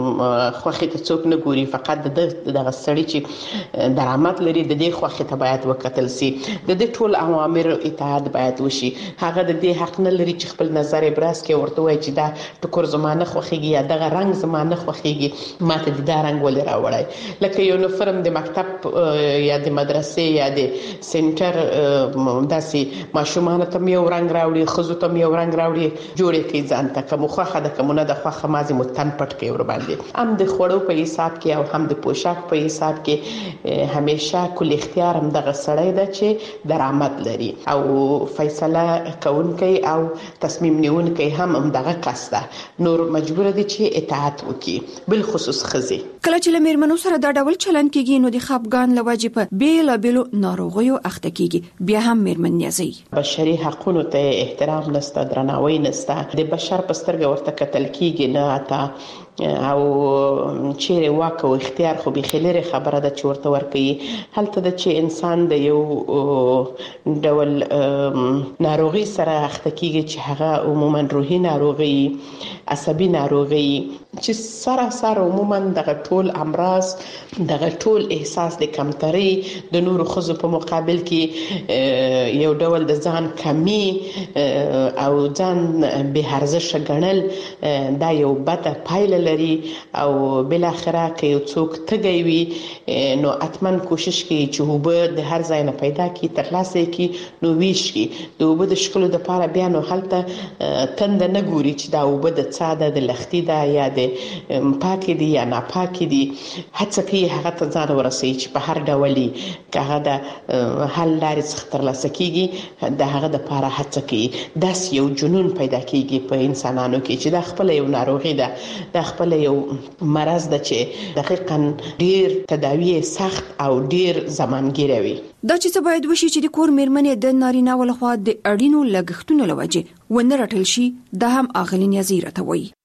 خوخه ته څوک نه ګوري، فقط دغه سړی چې درآمد لري د دې خوخه ته باید وکتل سي. د دې ټول اوامر اطاعت باید وشي. هغه د دې حق نه لري چې خپل نظر ابراز کوي، ورته وایي چې دا ټکر زمانه خوخيږي یا دغه رنگ زمانه خوخيږي، ماته د دا رنگ ولې راوړای. لکه یو یونیفورم د مکتب یا د مدرسې یا د سنټر داسې ماشومان ته یو رنگ راوړي، خزو ته یو رنگ راوړي، جوړې کوي ځان ته کوم خوخه د کومونه د خوخه مازی متن پټ کوي ور باندې. هم د خوړو په حساب کې او هم د پوشاک په حساب کې همیشه کل اختیار هم دغه سړی ده چې درآمد لري او فیصله کوونکی او تصمیم نیونکی هم دغه کس ده، نور مجبور دي چې اطاعت وکړي، بل خصوص خزي. کله چې لمرمنو سره دا ډول چلن کیږي نو د خپګان لواجب بیل بیل ناروغیو اخته کیږي. بیا هم مرمن نیازي بشري حقوقو ته احترام نسته، درناوی نسته، د بشر په سترګه ورته کتل کیږي نه اتا او چیرې واک او اختیار خو به خلره خبره ده چې ورته ورکي. هلته د چې انسان د یو ډول ناروغي سره اخته کیږي چې هغه عموما روحي ناروغي، عصبي ناروغي، چې سره عموما دغه ټول امراض، دغه ټول احساس د کمتري د نورو خزو په مقابل کې یو ډول د ځان کمی او ځان به ارزښت ګڼل دا یو بده پایله لري او بل اخره کې یو څوک تګي وي نو اتمن کوشش کوي چې وبه د هر ځای نه پیدا کی ترلاسه کی نو ویش کی د وبه د شکل د پاره بیا نو حالت تند نه ګوري چې دا وبه د ساده د لختي دا یا د پاکي دي یا نه پاکي دي، هڅه کوي هغه ته ځان ورسوي چې په هر ډول هغه د حل لارې څخه ترلاسه کیږي، د هغه د پاره هڅه کوي. داس یو جنون پیدا کیږي په انسانانو کې چې د خپل یو ناروغي ده، د خپل یو مرض ده چې دقیقاً ډیر تداوی سخت او ډیر زمانګیره وي. دا چې باید وشي چې د کور میرمنې د نارینه ولخوا د اړینو لګښتونو لوجه ونه رټل شي، دا هم اغلین یزیره ته وایي. حل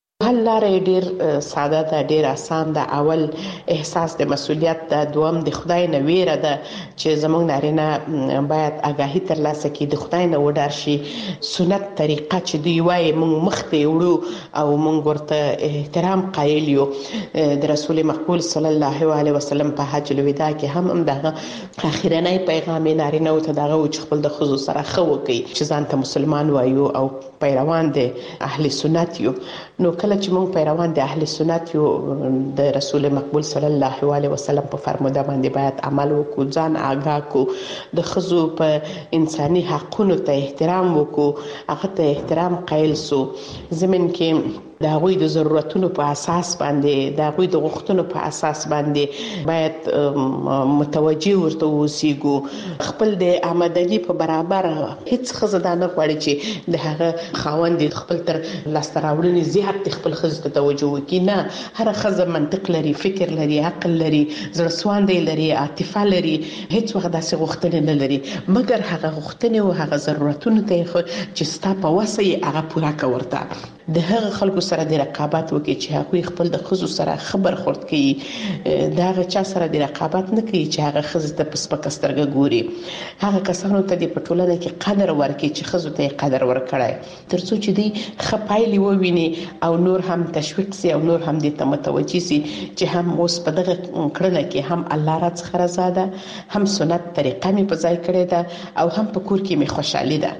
لارې ډیر ساده ده، ډیر آسان ده. اول احساس د مسؤلیت ده، دوم د خدای نه ویره ده چې زموږ نارینه باید آگاهی ترلاسه کړي، د خدای نه وډار شي. سنت طریقه چې دوی وایي موږ مخ ته وړو او موږ ورته احترام قایل یو. د رسول مقبول صلی الله علیه وسلم په حج الوداع کې هم دغه اخیرنی پیغام نارینه او ته دغه چې خپل د خزو سره خو کوي چې ځان ته مسلمان وایو او پیروان د اهل سنت یو. نو کله چې موږ پیروان د اهل سنت یو، د رسول مقبول صلی الله علیه وسلم په فرموده باندې باید عمل وکړو، ځان آگاه کو، د خزو په انساني حقونو ته احترام وکړو، هغه ته احترام قایل سو. زمين کې د هغوی د ضرورتونو په اساس باندې، د هغوی د غوښتنو په اساس باندې باید متوجه ورته اوسېږو. خپل د آمدنی په برابر هیڅ ښځه دا نه غواړي چې د هغه خاوند خپل تر لاسته راوړنې زیات د خپل ښځې ته توجه وکړي. نه، هر ښځه منطق لري، فکر لري، عقل لري، زړه سواندی لري، عاطفه لري، هیڅ وخت داسې غوښتنې نه لري، مګر هغه غوښتنې او هغه ضرورتونه ته چې ستا په وسه یې هغه پوره کړه. ورته د هغه خلکو سره د رقابت وکړي چې هغوی خپل د ښځو سره خبر خورد کوي، د هغه چا سره د رقابت نه کوي چې هغه ښځې ته په سپکه سترګه ګوري. هغه کسانو ته د په ټولنه کې قدر ورکړي چې ښځو ته یې قدر ورکړی، تر څو چې دوی ښه پایلې وویني او نور هم تشویق سي او نور هم دې ته متوجه سي چې هم اوس په دغه کړنه کې هم الله را څخه رضا ده، هم سنت طریقه مې په ځای کړې ده او هم په کور کې مې خوشحالي ده.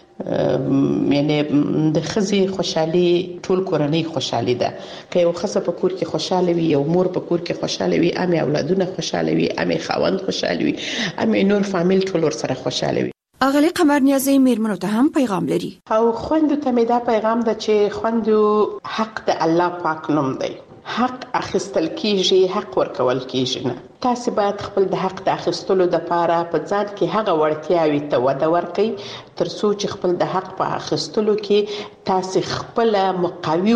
یعنی د ښځې خوشحالي ټول کورنۍ خوشحالي ده. که یو ښځه په کور کې خوشاله وي، یو مور په کور کې خوشاله وي، امې اولادونه خوشاله وي، امې خاوند خوشاله وي، امې نور فامیل ټول ورسره خوشاله وي. اغلی قمر نیازی میرمنو ته هم پیغام لري او خوندو ته مې دا پیغام ده چې خوندو حق د الله پاک نوم دی، حق اخیستل کیږي، حق ورکول کیږي نه. تاسو باید خپل د حق د اخیستلو لپاره په ځان کې هغه وړتیاوې ته وده ورکړئ تر څو چې خپل د حق په اخیستلو کې تاسو خپل مقاوي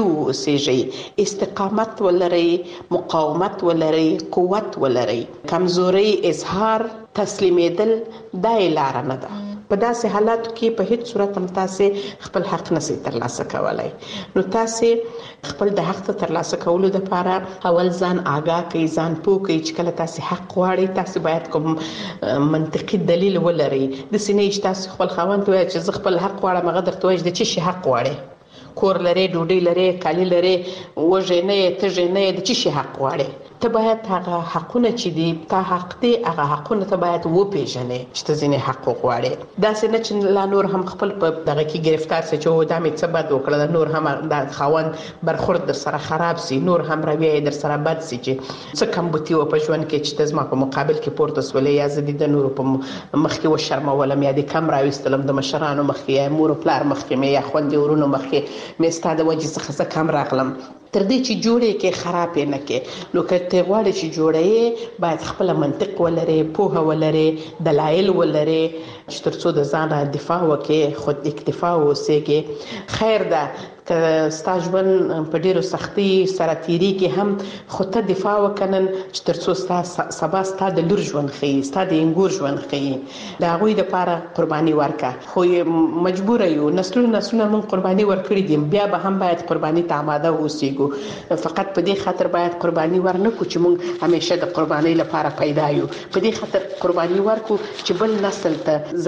اوسئ، استقامت ولرئ، مقاومت ولرئ، قوت ولرئ. کمزوري اظهار تسلیمیدل دا لار نه ده. په داسې حالاتو کې په هیڅ صورت هم تاسو خپل حق نشئ ترلاسه کولای. نو تاسو خپل د حق ترلاسه کولو لپاره اول ځان آگاه کړئ، ځان پوه کړئ چې کله تاسو حق غواړئ تاسو باید کوم منطقي دلیل ولرئ. د سینې چې تاسو خپل خاوند ته وایئ چې زه خپل حق غواړم، هغه درته وایي د چی شي حق غواړئ؟ کور لري، ډوډۍ لري، کالی لري، وږی نه یې، تږی نه یې، د چی شي حق غواړئ؟ ته باید هغه حقونه چې دي تا حق دي هغه حقونه ته باید وپیژنې چې ته ځینې حق وغواړې. داسې نه چې لا نور هم خپل په دغه کې گرفتار سي چې دا مې څه بد وکړه، نور هم د خاوند برخورد در سره خراب سي، نور هم رویه در سره بد سي چې څه کم بوتي و په ژوند کې چې ته زما په مقابل کې پورته سولې، یا زه د نورو په مخ کې وشرمولم، یا د کم راوستلم د مشرانو مخ کې، یا مور او پلار مخ کې مې، یا خویندې ورونو مخ کې مې ستا د وجې څخه زه کم راغلم، تر دې چې جوړې کې خراب نه کې. نو که ته غواړې چې جوړې باید خپل منطق ولري، پوهه ولري، دلایل ولري چې تر څو د ځان دفاع وکړې، خود اکتفا اوسېږي. خیر ده که ستا ژوند په ډیرو سختۍ سره تیریږي هم خو ته دفاع وکنن چې تر څو سبا ستا د لور ژوند ښیي، ستا د انګور ژوند ښیي. د هغوی دپاره قرباني ورکړه. خو مجبوره یو، نسلونه موږ قرباني ورکړي دي، بیا به هم باید قرباني ته آماده اوسېږو. فقط په دې خاطر باید قرباني ورنکړو چې موږ همیشه د قرباني لپاره پیدا یو. په دې خاطر قرباني ورکړو چې بل نسل ته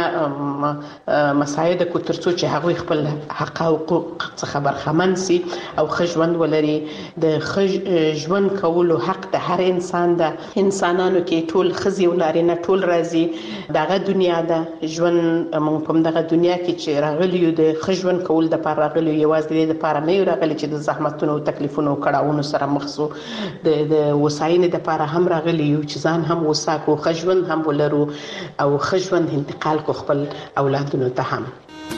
زمینه مساعده کو تر څو چې هغوی خپل حق او حقوق څخه برخمن سي او ښه ژوند ولري. د ښه ژوند کولو حق د هر انسان ده. انسانانو کې ټول ښځې او نارینه ټول راځي. دغه دنیا ده ژوند، موږ په دغه دنیا کې چې راغلي یو د ښه ژوند کول دپاره راغلي یو، یوازې د دې دپاره نه یو راغلي چې د زحمتونو او تکلیفونو او کړاوونو سره مخ سو. د وساینې دپاره هم راغلي یو چې ځان هم وساکو، ښه ژوند هم ولرو او ښه ژوند انتقال کو خپل اولادونو ته هم.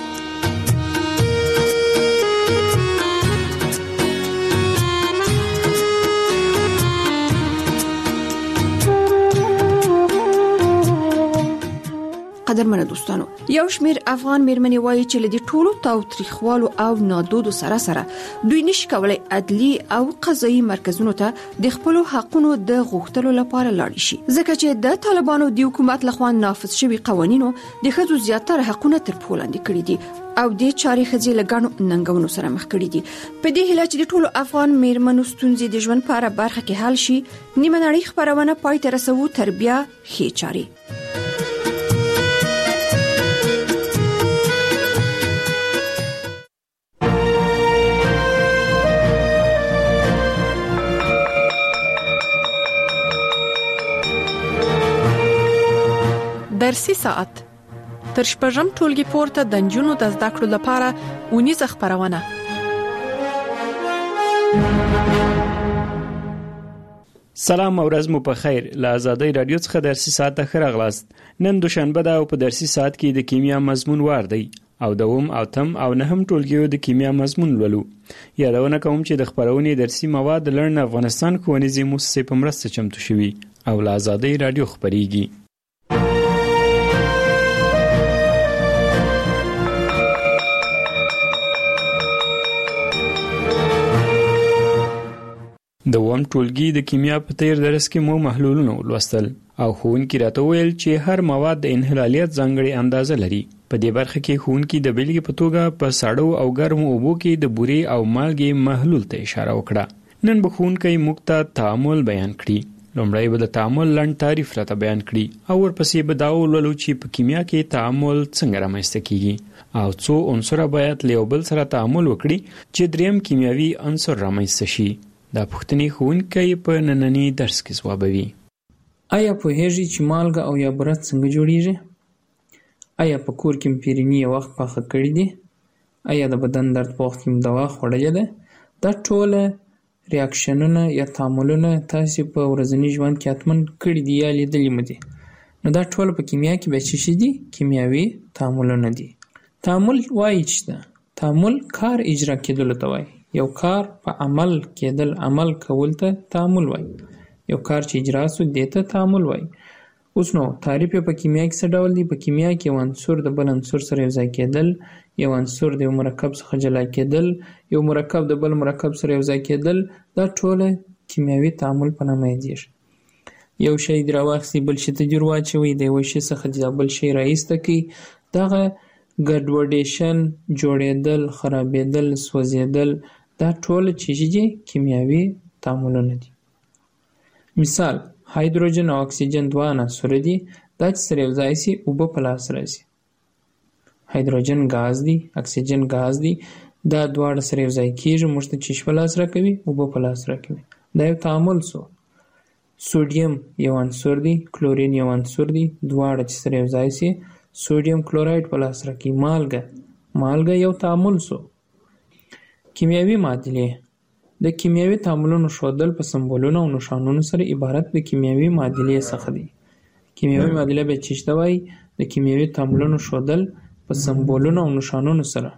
قدرمنه دوستانو، یو شمیر افغان میرمنې وایي چې لدی ټولو تاوتریخوالو او نادودو سره دوی نشي کولای عدلی او قضایي مرکزونو ته د خپل حقونو د غوښتلو لپاره لاړ شي، ځکه چې د طالبانو د حکومت لخوا نافذ شوی قوانینو د ښځو زیاتره حقونه تر پښو لاندې کړي دي او د چاري خزي لګانو ننګونو سره مخ کړي دي. په دې هله چې د ټولو افغان میرمنو ستونزې د ژوند په اړه برخه کې حل شي، نیمه نړۍ خبرونه پای ته رسوو تر بیا ښې چاري. درسي ساعت تر شپږم ټولګي پورته د نجونو د زده کړو لپاره اونیزه خبرونه. سلام او ورځ مو په خیر. له آزادۍ رادیو څخه درسي ساعت ته ښه راغلاست. نن دوشنبه ده او په درسي ساعت کې د کیمیا مضمون وار دی او دوم او تم او نهم ټولګیو د کیمیا مضمون لولو. یادونه کوم چې د خبرونې درسي مواد لړن افغانستان ښوونیزې مؤسسې په مرسته چمتو شوي او له آزادۍ رادیو خبريږي. د وم ټولګي د کیمیا په تیر درس کې مو محلولونه ولوستل او ښوونکي راته ویل چې هر مواد د انحلالیت ځانګړې اندازه لري. په دې برخه کې ښوونکي د بیلګې په توګه په ساړو او ګرمو اوبو کې د بورې او مالګې محلول ته اشاره وکړه. نن به ښوونکی موږ ته تعامل بیان کړي. لومړی به د تعامل لنډ تعریف راته بیان کړي او ورپسې به دا ولولو چې په کیمیا کې تعامل څنګه رامنځته کیږي او څو عنصر باید له یو بل سره تعامل وکړي چې دریم کیمیاوي عنصر رامنځته شي. دا پوښتنې ښوونکی په ننني درس کې ځوابوي. آیا پوهیږئ چې مالګه او یا بوره څنګه جوړیږي؟ آیا په کور کې پیرني یو وخت پاخه کړی دي؟ آیا د بدن درد په وخت کې دوا خوړلې ده؟ دا ټول ریاکشنونه یا تعاملونه تاسو په ورځني ژوند کې حتمن کړی دي یا لیدلې مو دي. نو دا ټول په کیمیا کې به څه شي دي؟ کیمیاوي تعاملونه دي. تعامل وایي چې تعامل کار اجرا کېدل ته وایي. یو کار په عمل کېدل، عمل کول ته تعامل وایي. یو کار چې اجرا سو دیته تعامل وایي. اوس نو تعریف په کیمیا کې څه ډول دی؟ په کیمیا کې یو عنصر د بل عنصر سره یوځای کېدل، یو عنصر د یو مرکب څخه جلا کېدل، یو مرکب د بل مرکب سره یوځای کېدل، دا ټول کیمیاوي تعامل په نامه یادېږي. یو شی دراواخلئ بل شي ته جوړ واچوئ، د یو شي څخه د بل شی راایسته کړئ. دغه ګډوډیشن، جوړېدل، خرابېدل، سوځېدل، دا ټول چې کیمیاوي تعاملونه دي. مثال هایدروجن او اکسیجن دوه عناصر دي. دا چې سره یوځای شي اوبه په لاس راځي. هایدروجن غاز دی، اکسیجن غاز دی. دا دواړه سره یوځای کېږي، موږ ته چې په لاس راکوي، اوبه په لاس راکوي. دا یو تعامل سو. سوډیم یو عنصر دی، کلورین یو عنصر دی. دواړه چې سره یوځای شي سوډیم کلوراید په لاس راکوي. مالګه یو تعامل سو. کیمیاوي معادلې د کیمیاوي تعاملونو ښودل په سمبولونو او نښانونو سره عبارت د کیمیاوي معادلې څخه دی. کیمیاوي معادله به څه ته وایي؟ د کیمیاوي تعاملونو ښودل په سمبولونو او نښانونو سره.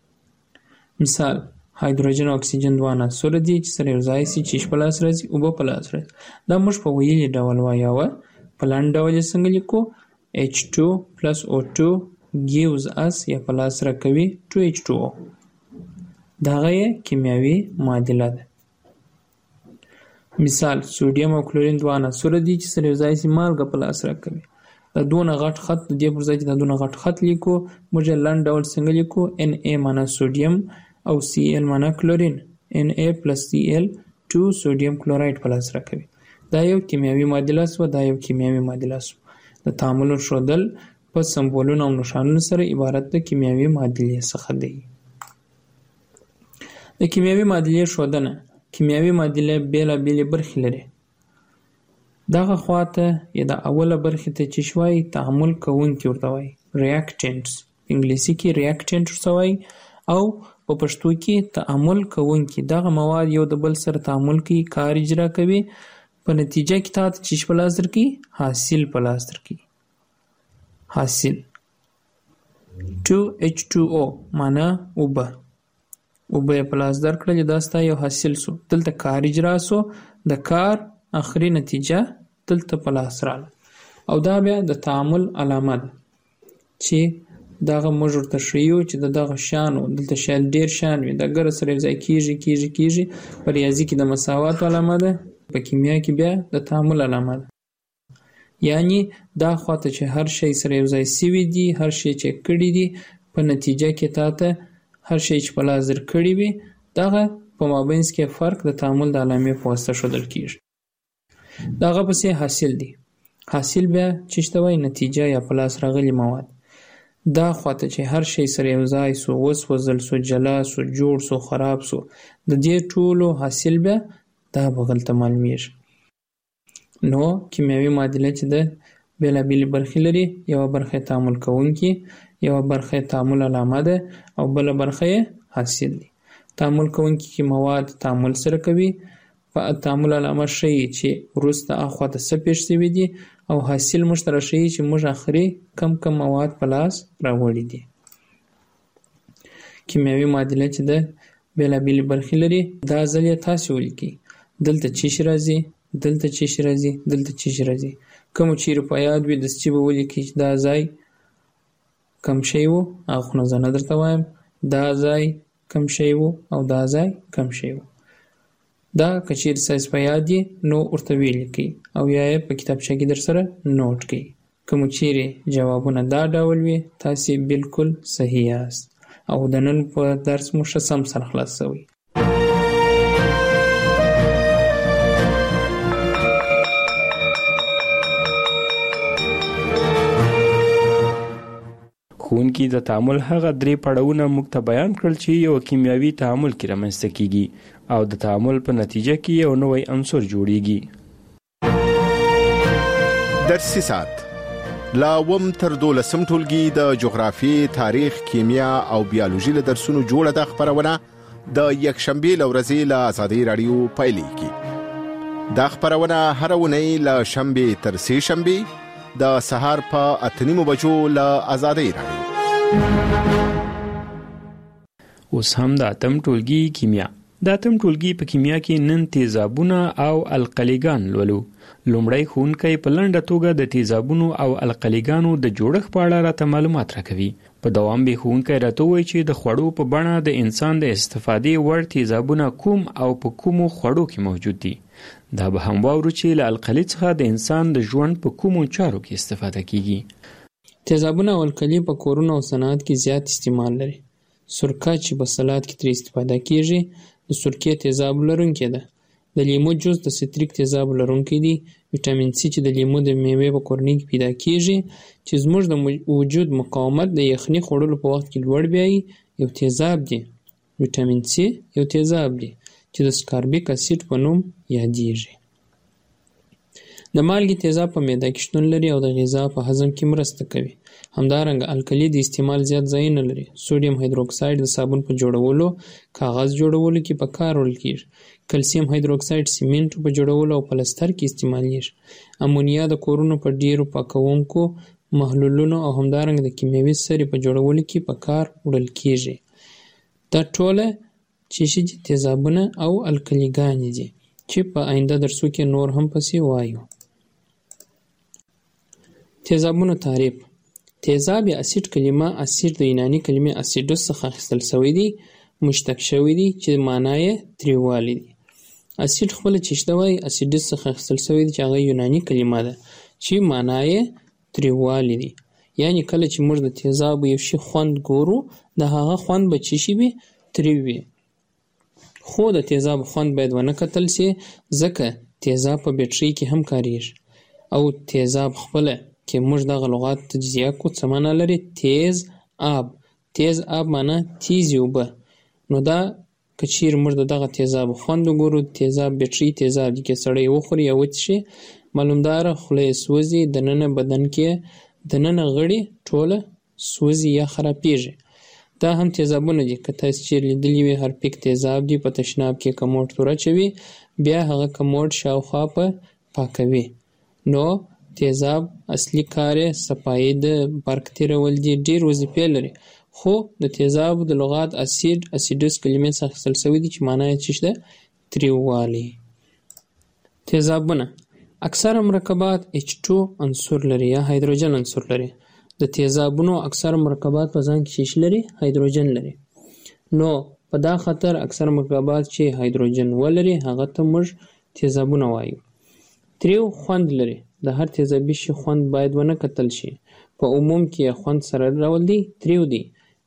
مثال هایدروجن او اکسیجن دوه عناصر دي چې سره یوځای شي چې په لاس راځي، اوبه په لاس راځي. دا موږ په ویلي ډول وایو. په لاندې ډول یې څنګه لیکو؟ H2 plus O2 gives us یا په لاس راکوي 2H2O. دغه کیمیاوي معادله ده. مثال سوډیم او کلورین دوه عناصر دي چې سره یوځای شي مالګه په لاس راکوي. دا دونه غټ خط د دې پر ځای چې دا دونه غټ خط لیکو، موږ لاندې ډول څنګه لیکو؟ Na معنا سوډیم او Cl معنا کلورین. Na plus Cl 2 سوډیم کلوراید په لاس راکوي. دا یو کیمیاوي معادله سو. د تعامل ښودل په سمبولونو او نښانونو سره عبارت د کیمیاوي معادلې څخه دی. د کیمیاوي معادلې ښودنه. کیمیاوي معادله بیلابیلې برخې لري. دغه خواته یا د اوله برخې ته چې شوي تعامل کوونکي ورته وایي، ریاکټنټس. انګلیسي کې ریاکټنټ ورته وایي او په پښتو کې تعامل کوونکي. دغه مواد یو د بل سره تعامل کوي، کار اجرا کوي، په نتیجه کې تاسو چې په لاس درکې حاصل په لاس درکې. حاصل 2H2O معنا اوبه. اوبه په لاس درکړل، دا ستا یو حاصل سو. دلته کار اجرا سو، د کار اخري نتیجه دلته په لاس رااله او دا بیا د تعامل علامه ده چې دغه موږ ورته ښیو چې دغه شانو دلته شاید ډېر شان وي، د ګره سره یوځای کېږي. په ریاضي کې د مساوات علامه ده، په کیمیا کې بیا د تعامل علامه ده. یعنی دا خواته چې هر شی سره یوځای سوي دي، هر شی چې کړي دي، په نتیجه کې تاته هر شی چې په لاس در کړي وي دغه په مابینځ کې فرق د تعامل د علامې په واسطه ښودل کیږي. دغه پسې حاصل دی. حاصل بیا چې ته وایي نتیجه یا په لاس راغلي مواد. دا خواته چې هر شی سره یو ځای سو، وسوځل سو، جلا سو، جوړ سو، خراب سو، د دې ټولو حاصل بیا دا بغل ته معلومیږي. نو کیمیاوي معادله چې د بېلابېلې برخې لري، یوه برخه یې تعامل کوونکي، یوه برخه یې تعامل علامه ده او بله برخه یې حاصل دی. تعامل کوونکي کې مواد تعامل سره کوي، په تعامل علامه ښیي چې وروسته اخوا ته څه پېښ شوي دي او حاصل موږ ته راښیي چې موږ اخري کم مواد په لاس راوړي دي. کیمیاوي معادله چې د بېلابېلې برخې لري دا ځل یې تاسې ولیکئ. دلته چې شي راځي، دلته چې شي راځي، دلته چې شي راځي. کومو چیرې په یاد وي دسې به ولیکئ چې دا ځای کم شی و، هغه خو نه زه نه درته وایم، دا ځای کم شی و او دا ځای کم شی و. دا که چیرې ستاسې په یاد یې نو ورته ولیکئ او یا یې په کتابچه کې در سره نوټ کړئ. کومو چیرې جوابونه دا ډول وي تاسې بالکل صحیح یاست او د نن په درس مو ښه سم سره خلاص شوی. ښوونکي د تعامل هغه درې پړاوونه موږ ته بیان کړل چې یو کیمیاوي تعامل کې رامنځته کیږي او د تعامل په نتیجه کې یو نوی عنصر جوړیږي. درسي ساعت لا وم تر 12 ټولګي د جغرافي، تاریخ، کیمیا او بیولوژي له درسونو جوړه د خبرونه د یکشنبه لورځي له آزادۍ رادیو پایلې کی. دا خبرونه هر ونی له شنبه تر سه شنبه د سهار په 8:30 بجو له آزادۍ رادیو. اوس هم د اتم ټولګي کیمیا. د اتم ټولګي په کیمیا کې نن تیزابونه او القلیګان لولو. لومړی ښوونکی په لنډه توګه د تیزابونو او القلیګانو د جوړښت په اړه راته معلومات راکوي. په دوام به ښوونکی راته وایي چې د خوړو په بڼه د انسان د استفادې وړ تیزابونه کوم او په کومو خوړو کې موجود دي. دا به هم واورو چې له القلي څخه د انسان د ژوند په کومو چارو کې استفاده کیږي. تیزابونه او القلي په کورونو او صنعت کې زیات استعمال لري. سرکه چې په سلاد کې ترې استفاده کیږي د سرکې تیزاب لرونکی ده. د لیمو جوس د سیتریک تیزاب لرونکی دی. ویټامین سی چې د لیمو د میوې په کورنۍ کې پیدا کیږي چې زموږ د وجود مقاومت د یخني خوړلو په وخت کې لوړ بیایي یو تیزاب دی. ویټامین سی یو تیزاب دی چې د سکاربیک اسید په نوم یادیږي. د مالګې تیزاب په معده کې شتون لري او د غذا په هضم کې مرسته کوي. همدارنګه القلي د استعمال زیات ځای نه لري. سوډیم هایدروکساید د صابون په جوړولو، کاغذ جوړولو کې په کار وړل کیږي. کلسیم هایدروکساید سیمنټ په جوړولو او پلستر کې استعمالیږي. امونیا د کورونو په ډیرو پاکونکو محلولونو او همدارنګه د کیمیاوي سرې په جوړولو کې په کار وړل کیږي. دا ټوله چې تیزابونه او القلیګانې دي چې په آینده درسو کې نور هم پسې وایو. تیزابونو تعریف. تیزاب یا اسید کلمه اسید د یوناني کلمې اسیدوس څخه اخیستل شوی دی، مشتق شوی دی چې معنی یې تریوالی دی. اسید خپل چې شته وای اسیدوس څخه اخیستل شوی دی چې هغه یوناني کلمه ده چې معنی یې تریوالی دی. یعنی کله چې موږ د تیزاب یو شی خوند ګورو د هغه خوند به چې شي وي تریو وي. خو د تیزاب خوند باید ونه کتل شي ځکه تیزاب په بیټرۍ کې هم کاریږي او تیزاب خپله کې موږ دغه لغات تجزیه کو څه معنا لري. تیز آب، تیز آب معنا تیزې اوبه. نو دا که چیرې موږ دغه تیزاب خوند وګورو، تیزاب بیټرۍ تیزاب دي کې سړی وخوري یا وڅښي معلومداره خوله یې سوځي، دننه بدن کې دننه غړي ټوله سوځي یا خرابېږي. دا هم تیزابونه دي. که تاسې چیرې لیدلي وي هرپیک تیزاب دی په تشناب کې کموډ تور اچوي بیا هغه کموډ شاوخوا په پاکوي. نو تیزاب اصلي کار یې صفایي د برق تیرول دي. ډېر وظیفې لري خو د تیزاب د لغات اسید اسیدوس کلمې څخه اخیستل شوی دي چې معنی یې څه ده تریووالی. تیزابونه اکثره مرکبات H2 عنصر لري یا هایدروجن عنصر لري. د تیزابونو اکثره مرکبات په ځان کې شیش لري هایدروجن لري. نو په دا خاطر اکثره مرکبات چې هایدروجن ولري هغه ته موږ تیزابونه وایو. تریو خوند لري. د هر تیزابي شي خوند باید ونه کتل شي. په عموم کې خوند سره ډول دی تریو دی.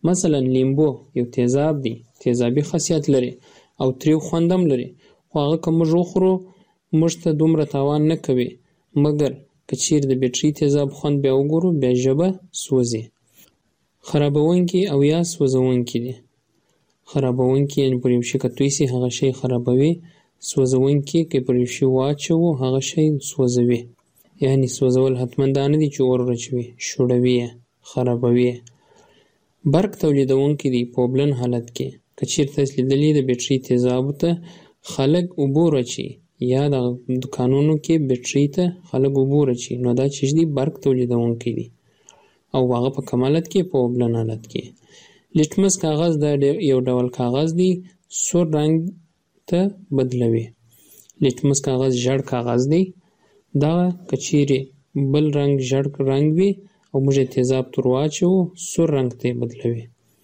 مثلا لیمبو یو تیزاب دی، تیزابي خاصیت لري او تریو خوند هم لري، خو هغه که موږ وخورو موږ ته دومره تاوان نه کوي، مګر که چیرې د بیټري تیزاب خوند بیا وګورو بیا ژبه سوځي. خرابونکي او یا سوځونکي دي. خرابونکي یعنې پر یو شي که توی سي هغه شی خرابوي، سوځونکي که پر یو شي واچوو هغه شی سوځوي. یعنې سوځول حتما دا نه دي چې اور واچوي، شوړوي یې، خرابوي یې. برق تولیدونکي دي په اوبلن حالت کې. که چیرې تاسو لیدلي د بیټري تیزابو ته خلک اوبه ورچوي یا د دکانونو کې بیټري ته خلک اوبه ورچوي، نو دا چې دي برق تولیدونکي دي او هغه په کم حالت کې په اوبلن حالت کې. لیټمس کاغذ دا یو ډول کاغذ دی سور رنګ ته بدلوي. لیټمس کاغذ ژړ کاغذ دی، دا که چیرې بل رنګ ژړ رنګ وي او موږ یې تیزاب تر واچوو سور رنګ ته یې بدلوي.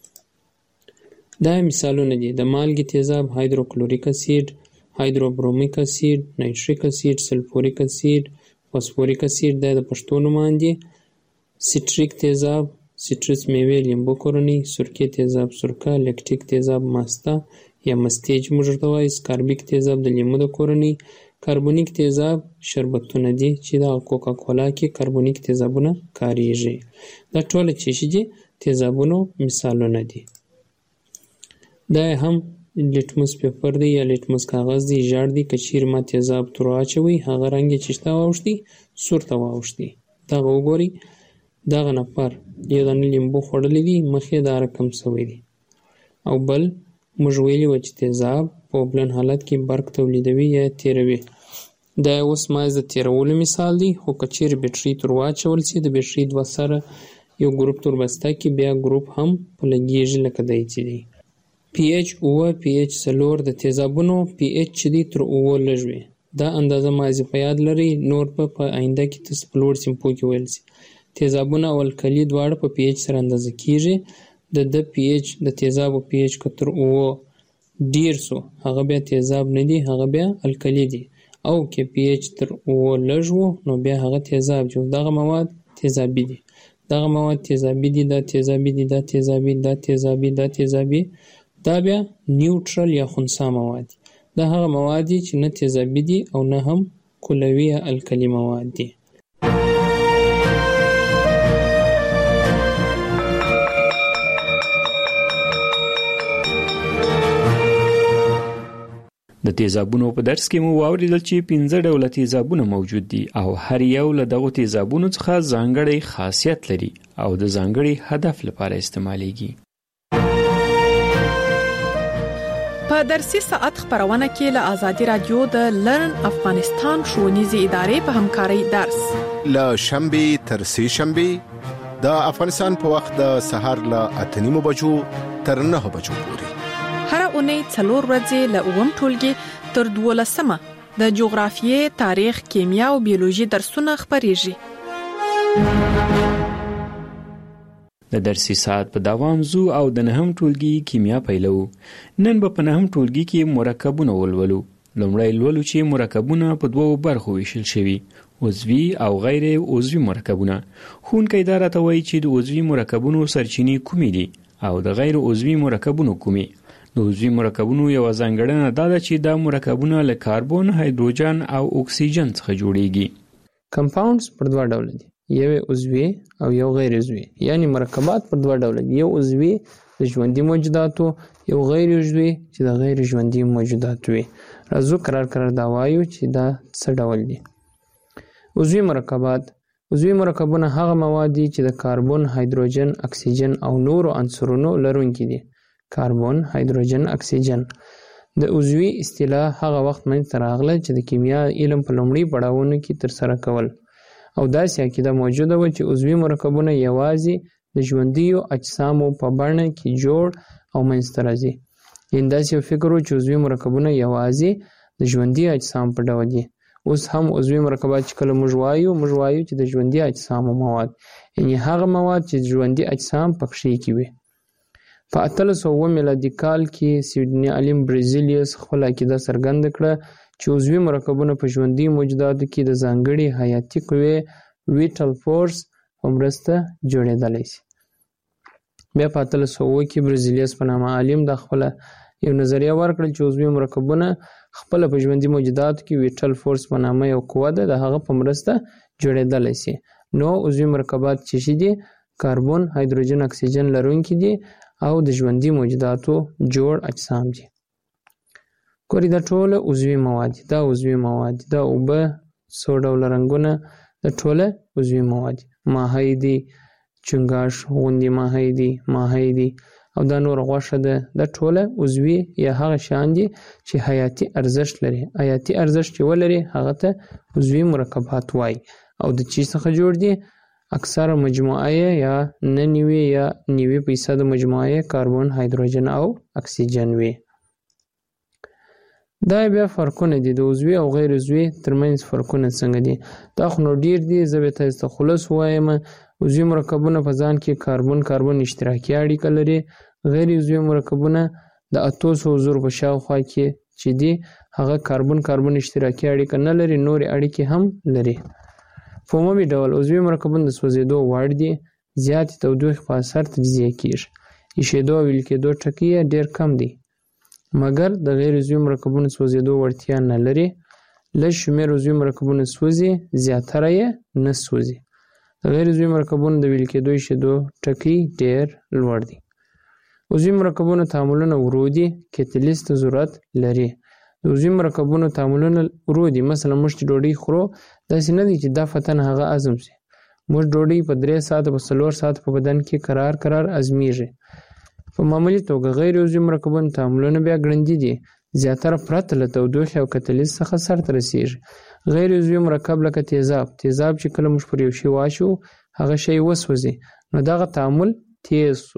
دا مثالونه دي د مالګې تیزاب هایدروکلوریک اسید، هایدروبرومیک اسید، نایتریک اسید، سلفوریک اسید، فاسفوریک اسید، دا د پښتو نومان دي. سیټریک تیزاب، سیټرس میوې لیمبو کورنۍ، سرکې تیزاب سرکه، لیکټیک تیزاب ماسته یا مستې چې موږ ورته وایو، سکاربیک تیزاب د لیمو د کورنۍ، کاربونیک تیزاب شربتونه دي چې د کوکا کولا کې کاربونیک تیزابونه کاریږي. دا ټول چې دي تیزابونو مثالونه دي. دا هم لیټمس پیپر دی یا لیټمس کاغذ دی، ژړ دی. که چیرې ما تیزاب تر واچوئ هغه رنګ یې چې شته واوښتي سور ته واوښتي. دغه وګورئ، دغه نفر یو دانه لیمبو خوړلی دی، مخ یې دا رقم سوی دی، او بل موږ ویلي وه چې تیزاب په اوبلن حالت کې برق تولیدوي یا تیروي. دا اوس مایز د تیرولو مثال دی، خو که چیرې بیټري تر واچول سي د بیټري دوه سره یو ګروپ تر بسته کې بیا ګروپ هم په لګېږي لکه دی چې دی. پی ایچ 9 پی ایچ 4 د تیزابونو پی ایچ چې دی تر 9 لږ وي. دا اندازه مازې په یاد لرئ، نور په آینده کې تاسو په لوړ سیمپو کې ویل سي. تیزابونه او الکلي دواړه په پی ایچ سره اندازه کیږي. د پی ایچ د تیزابو پی ایچ که تر 9 ډیر سو هغه بیا تیزاب نه دی، هغه بیا الکلي دی، او که پی ایچ تر 9 لږ وو نو بیا هغه تیزاب جو. دغه مواد تیزابي دي، دغه مواد تیزابي دي، دا تیزابي دي، دا تیزابي، دا تیزابي، دا تیزابي. دا بیا نیوټرل یا خنثی مواد دي. دا هغه مواد دي چې نه تیزابي دي او نه هم کلوي یا الکلي مواد دي. د تیزابونو په درس کې مو واوریدل چې 15 ډوله تیزابونه موجود دي او هر یو له دغو تیزابونو څخه ځانګړی خاصیت لري او د ځانګړي هدف لپاره استعمالیږي. په درسي ساعت خبرونه کې له آزادي رادیو د لرن افغانستان ښوونیزې ادارې په همکارۍ درس له شنبه تر سه شنبه د افغانستان په وخت د سحر له 8:30 بجو تر 9 بجو پورې. هر اونۍ 4 ورځې له 9 ټولګي تر 12 د جغرافیې، تاریخ، کیمیا او بیولوژي درسونه خبريږي. د درسي ساعت په دوام زو او د 9 ټولګي کیمیا پیلو. نن به په 9 ټولګي کې مرکبونه ولولو. لومړی لولو چې مرکبونه په دوو برخو ویشل شوي، عضوي او غیر عضوي مرکبونه. ښوونکی دا راته وایي چې د عضوي مرکبونو سرچینې کومې دي او د غیر عضوي مرکبونو کومې. د عضوي مرکبونو یو ځانګړنه دا ده چې دا مرکبونه له کاربن، هایدروجن او اکسیجن څخه جوړیږي. کمپاونډز پر دوه ډول دي، یو عضوي او یو غیر عضوي. یعنی مرکبات پر دوه ډول دي، یو عضوي د ژوندي موجوداتو، یو غیر عضوي چې د غیر ژوندي موجوداتو وي. راځو قرار دا وایو چې دا څه ډول دي. عضوي مرکبات. عضوي مرکبونه هغه مواد دي چې د کاربن، هایدروجن، اکسیجن او نورو عنصرونو لرونکي دي. کاربن، هایدروجن، اکسیجن. د عضوي اصطلاح هغه وخت منځته راغله چې د کیمیا علم په لومړي پړاوونو کې ترسره کول، او داسې عقیده موجوده وه چې عضوي مرکبونه یوازې د ژوندیو اجسامو په بڼه کې جوړ او منځته راځي. یعنې داسې یو فکر و چې عضوي مرکبونه یوازې د ژوندي اجسامو په ډول دي. اوس هم عضوي مرکبات چې کله موږ وایو چې د ژوندي اجسامو مواد، یعنې هغه مواد چې ژوندي اجسام پکښې کې وي. په 1809 میلادي کال کې سویډني عالم برزیلیوس خپل عقیده څرګنده کړه چې عضوي مرکبونه په ژوندي موجوداتو کې د ځانګړي حیاتي قوې ویټل فورس په مرسته جوړېدلی شي. بیا په 1800 کې برازیلیس په نامه عالم د خپل یو نظریه ورکړه چې عضوي مرکبونه خپل په ژوندي موجوداتو کې ویټل فورس په نامه یو قوه ده د هغه په مرسته جوړېدلی شي. نو عضوي مرکبات چې دي کاربن، هایدروجن، اکسیجن لرونکي دي او د ژوندي موجوداتو جوړ اجسام دي. ګوري دا ټول عضوي مواد دي. دا عضوي مواد دا اوبه، څو ډوله رنګونه، دا ټوله عضوي مواد دي. ماهی دي، چنګاښ غوندې ماهی دي او دا نور غوښه ده. دا ټوله عضوي یا هغه شیان دي چې حیاتي ارزښت لري. حیاتي ارزښت چې ولري هغه ته عضوي مرکبات وایي. او د چی څخه جوړ دي؟ اکثره مجموعه یا نه نیوي یا 90% مجموعه کاربن، هایدروجن او اکسیجن وي. دا بیا فرقونه دي د عضوي او غیر عضوي ترمنځ. فرقونه څنګه دي؟ دا خو نو ډیر دي، زه به تاسو ته خلاص وایم. عضوي مرکبونه په ځان کې کاربن اشتراکي اړیکه لري. غیر عضوي مرکبونه د 800 په شاوخوا کې چې دي هغه کاربن اشتراکي اړیکه نه لري، نورې اړیکې هم لري. په عمومي ډول عضوي مرکبونه د سوځېدو وړ دي، زیاتې تودوخې په اثر تجزیه کیږي. ایشېدو او ویلې کېدو ټکي یې ډېر کم دي. مګر د غیر عضوي مرکبونو سوځېدو وړتیا نه لري. لږ شمېر عضوي مرکبونه سوځي، زیاتره یې نه سوځي. د غیر عضوي مرکبونو د ویلې کېدو ایشېدو ټکي ډېر لوړ دي. عضوي مرکبونو تعاملونه ورو دي، کتلیز ته ضرورت لري. د عضوي مرکبونو تعاملونه ورو دي. مثلا موږ چې ډوډۍ خورو داسې نه دي چې دا فتن هغه هضم شي. موږ ډوډۍ په 3 ساعته په 4 ساعته په بدن کې قرار هضمېږي. په معمولي توګه غیر عضوي مرکبونو تعاملونه بیا ګړندي دي، زیاتره پرته له تودوخې او کتلیز څخه سرته رسیږي. غیر عضوي مرکب لکه تیزاب چې کله موږ پر یو شی واچو هغه شی وسوځي، نو دغه تعامل تیز شو.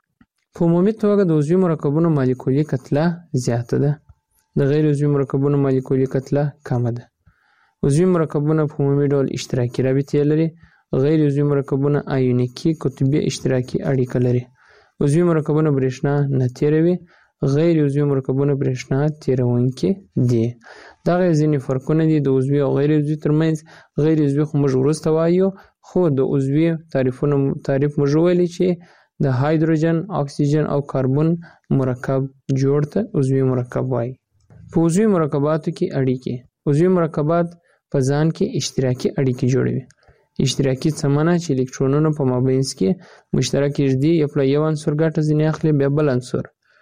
په عمومي توګه د عضوي مرکبونو مالیکولي کتله زیاته ده، د غیر عضوي مرکبونو مالیکولي کتله کمه ده. عضوي مرکبونه په عمومي ډول اشتراکي رابطې لري. غیر عضوي مرکبونه آیونیکي قطبي اشتراکي اړیکه لري. عضوي مرکبونه برېښنا نه تیروي. غیر عضوي مرکبونه برېښنا تیروونکي دي. دغه ځینې فرقونه دي د عضوي او غیر عضوي ترمنځ. غیر عضوي خو موږ وروسته وایو، خو د عضوي تعریف موږ ویلي چې د هایدروجن، اکسیجن او کاربن مرکب جوړ ته عضوي مرکب وایي. په عضوي مرکباتو کې اړیکې. عضوي مرکبات په ځان کې اشتراکي اړیکې جوړوي. اشتراکي څه معنی؟ چې الکترونونه په مابینځ کې مشترک ږدي، یو عنصر ګټه ځینې اخلي، بیا بل عنصر،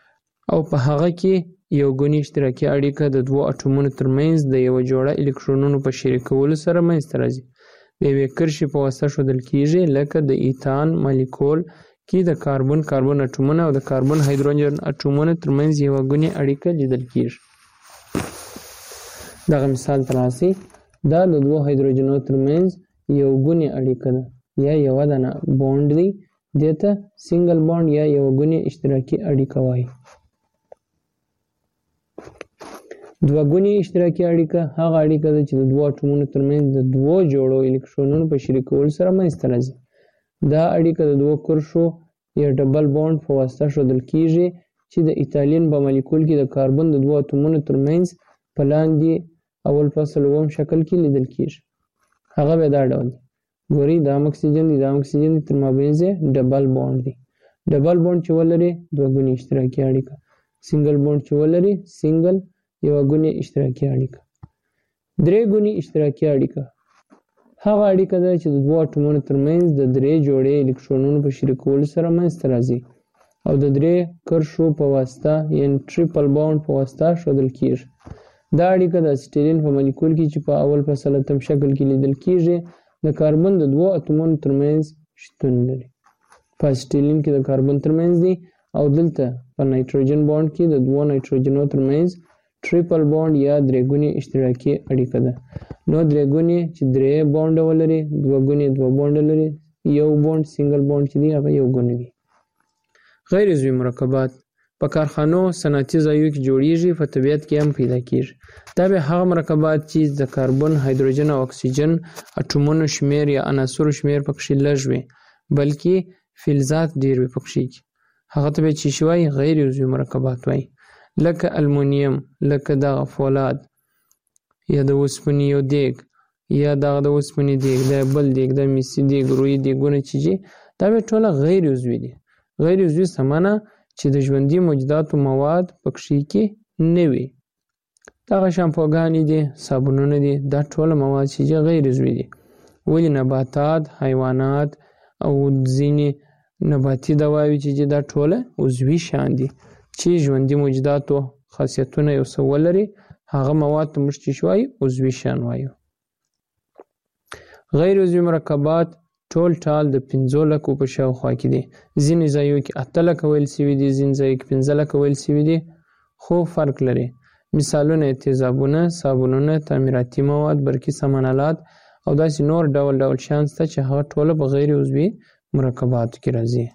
او په هغه کې یو ګونی اشتراکي اړیکه د دوو اټومونو ترمنځ د یو جوړه الکترونونو په شریکولو سره منځته راځي. د یوې کرښې په واسطه ښودل کیږي، لکه د ایتان مالیکول کې د کاربن اټومونه او د کاربن هایدروجن اټومونو ترمنځ یو ګونی اړیکه لیدل کیږي. دغه مثال تراسي دا د دوو هایدروجنونو ترمنځ یو ګونی اړیکه ده یا یو دانه بوند دی، دته سنگل بوند یا یو ګونی اشتراکي اړیکه وایي. دوه ګونی اشتراکي اړیکه هغه اړیکه ده چې د دوو اټومونو ترمنځ د دوو جوړو الکترونونو په شریکولو سره منځته راځي. دا اړیکه د دوو کرښو یا ډبل بوند په واسطه ښودل کیږي چې د ایتالین په مالیکول کې د کاربن د دوو اټومونو ترمنځ په لاندې اول فصل اووم شکل کې لیدل کیږي. هغه به دا ډول دی. ګوري دا اکسیجن دی، دا اکسیجن دی، تر مابینځ ډبل بوند دی. ډبل بوند چې ولري دوه ګونی اشتراکي اړیکه. سنگل بوند چې ولري سنگل یو ګونی اشتراکي اړیکه. درې ګونی اشتراکي اړیکه هغه اړیکه ده چې د دوه اټومونو ترمنځ د درې جوړې الکترونونو په شریکولو سره منځته راځي او د درې کرښو په واسطه یعنې ټریپل بوند په واسطه ښودل کیږي. دا اړیکه د اسیټیلین په مالیکول کې چې په اول فصل اتم شکل کې لیدل کیږي د کاربن د دوو اتومونو ترمنځ شتون لري. په اسیټیلین کې د کاربن ترمنځ دی او دلته په نایتروجن بوند کې د دوو نایتروجنو ترمنځ ټریپل بوند یا درې ګونی اشتراکي اړیکه ده. نو درې ګونی چې درې بوند ولري، دوه ګونی دوه بوند لري، یو بوند سنگل بوند چې دی هغه یو ګونی دی. غیر عضوي مرکبات په کارخانو صنعتي ځایونو کې جوړیږي، په طبیعت کې هم پیدا کیږي. دا به هغه مرکبات چې د کاربن، هایدروجن او اکسیجن اټومونو شمیر یا عناصرو شمیر پکې لږ وي، بلکې فلزات ډیر وي پکې. هغه ته به چې شوی غیر عضوي مرکبات وایي، لکه المونیم، لکه دغه فولاد یا د اوسپنې یو دیګ یا دغه د اوسپنې دیګ، دا بل دیګ، د میسي دیګ، روی دیګونه چې دا به ټوله غیر عضوي دي. غیر عضوي سمنه چې د ژوندي موجوداتو مواد پکې کې نه وي. دغه شامپوګانې دي، صابونونه دي، دا ټول مواد چې غیر عضوي دي. ولې نباتات، حیوانات او ځینې نباتي دواوې چې دا ټول عضوي شیان دي چې ژوندي موجوداتو خاصیتونه یو څه ولري، هغه مواد ته موږ چې وایو عضوي شیان وایو. غیر عضوي مرکبات ټول د 15 لکو په شاوخوا کې دي. ځینې ځایو کې 8 لکه ویل سوي دي، ځینې ځایو کې 15 لکه ویل سوي دي، خو فرق لري. مثالونه تیزابونه، صابونونه، تعمیراتي مواد، برقي سمنالات او داسې نور ډول ډول شیان شته چې هغه ټول په غیر عضوي مرکباتو کې راځي.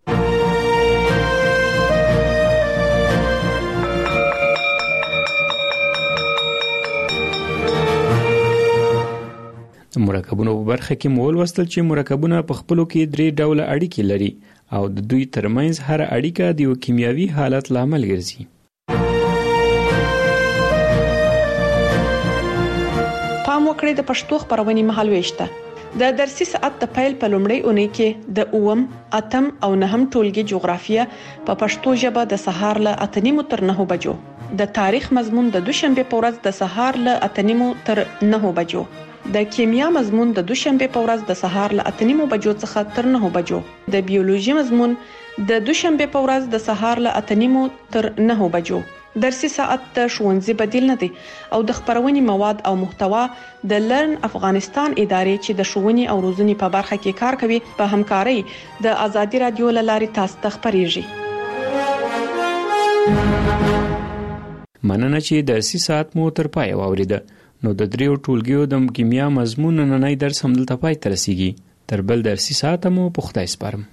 د مرکبونو په برخه کې مو ولوستل چې مرکبونه په خپلو کې 3 ډوله اړیکې لري او د دوی ترمنځ هر اړیکه د یو کیمیاوي حالت لامل ګرځي. پام وکړئ د پښتو خبرونې مهالويش ته. د درسي ساعت د پیل په لومړۍ اونۍ کې د 8م، 8م او 9م ټولګي جغرافیه په پښتو ژبه د سهار له 8:30 تر 9 بجو، د تاریخ مضمون د دوشنبه په ورځ د سهار له 8:30 تر 9 بجو، د کیمیا مضمون د دوشنبه په ورځ د سهار له 8:30 بجو څخه تر 9 بجو، د بیولوژي مضمون د دوشنبه په ورځ د سهار له 8:30 تر 9 بجو. درسي ساعت د ښوونځي بدیل نه دی او د خبرونې مواد او محتوا د لرن افغانستان ادارې چې د ښوونې او روزنې په برخه کې کار کوي په همکارۍ د ازادي رادیو لارې تاسو ته خبريږي. مننه چې درسي ساعت مو تر پای واوریده. نو د 3 ټولګیو د کیمیا مضمون نننۍ درس هم دلته پای ته رسیږي. تر بل درسي ساعت مو په خدای سپارم.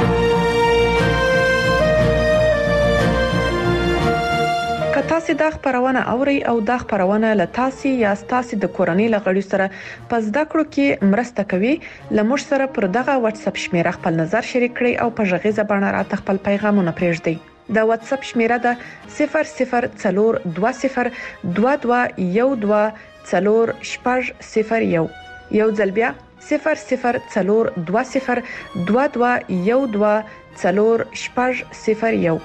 تاسو دا خبرونه اوري او دا خبرونه له تاسو یا تاسو د کورنۍ لغړی سره پس دا کړو کې مرسته کوي. لمر سره پر دغه واتس اپ شمیره خپل نظر شریک کړئ او په ژغې زبانه راته خپل پیغامونه پرېږدئ. دا واتس اپ شمیره ده 004212124001. یو ځل بیا 004212124001.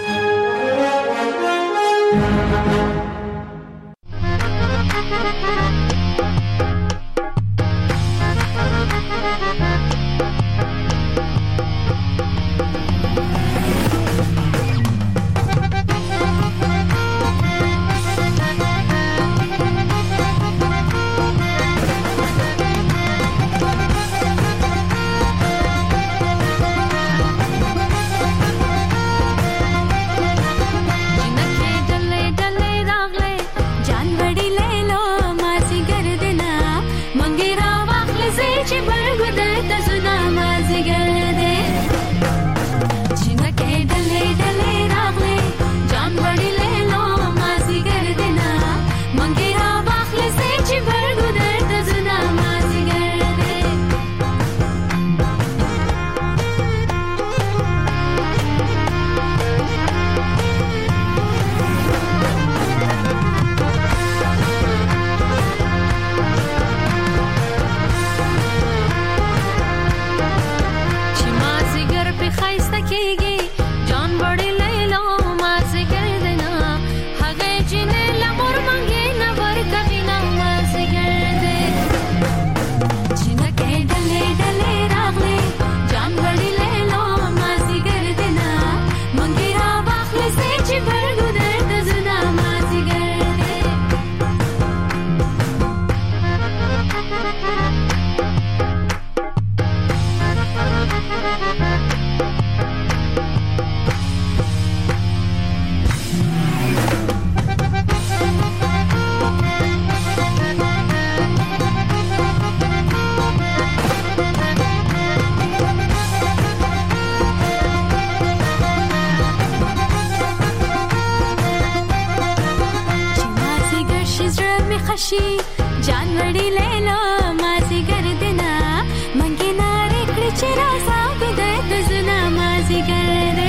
जानवड़ी ले लो मासी कर देना मंगे नारे कृचरा साफ दे तुझना मासी कर दे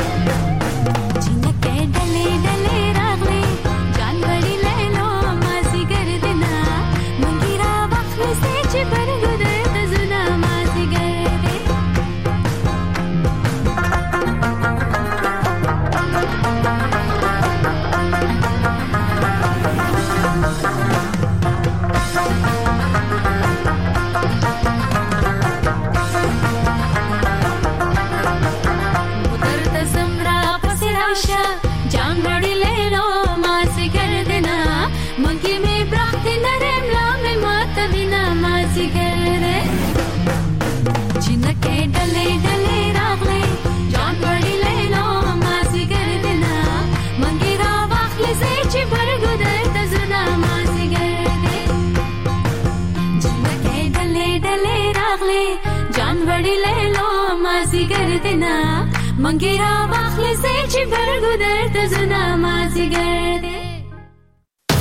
जिनके डले डले रागले जानवड़ी ले लो मासी कर देना मंगीरा वक्त से चिपर गुदे तुझना मासी कर दे منګي مې برخت نرم لامې ماته وینا مازیګر جنکه ډلې ډلې راغلې جان وړي لیلا مازیګر دینا منګي را واخلې سې چې برګو درته زنا مازیګر جنکه ډلې ډلې راغلې جان وړي لیلا مازیګر دینا منګي را واخلې سې چې برګو درته زنا مازیګر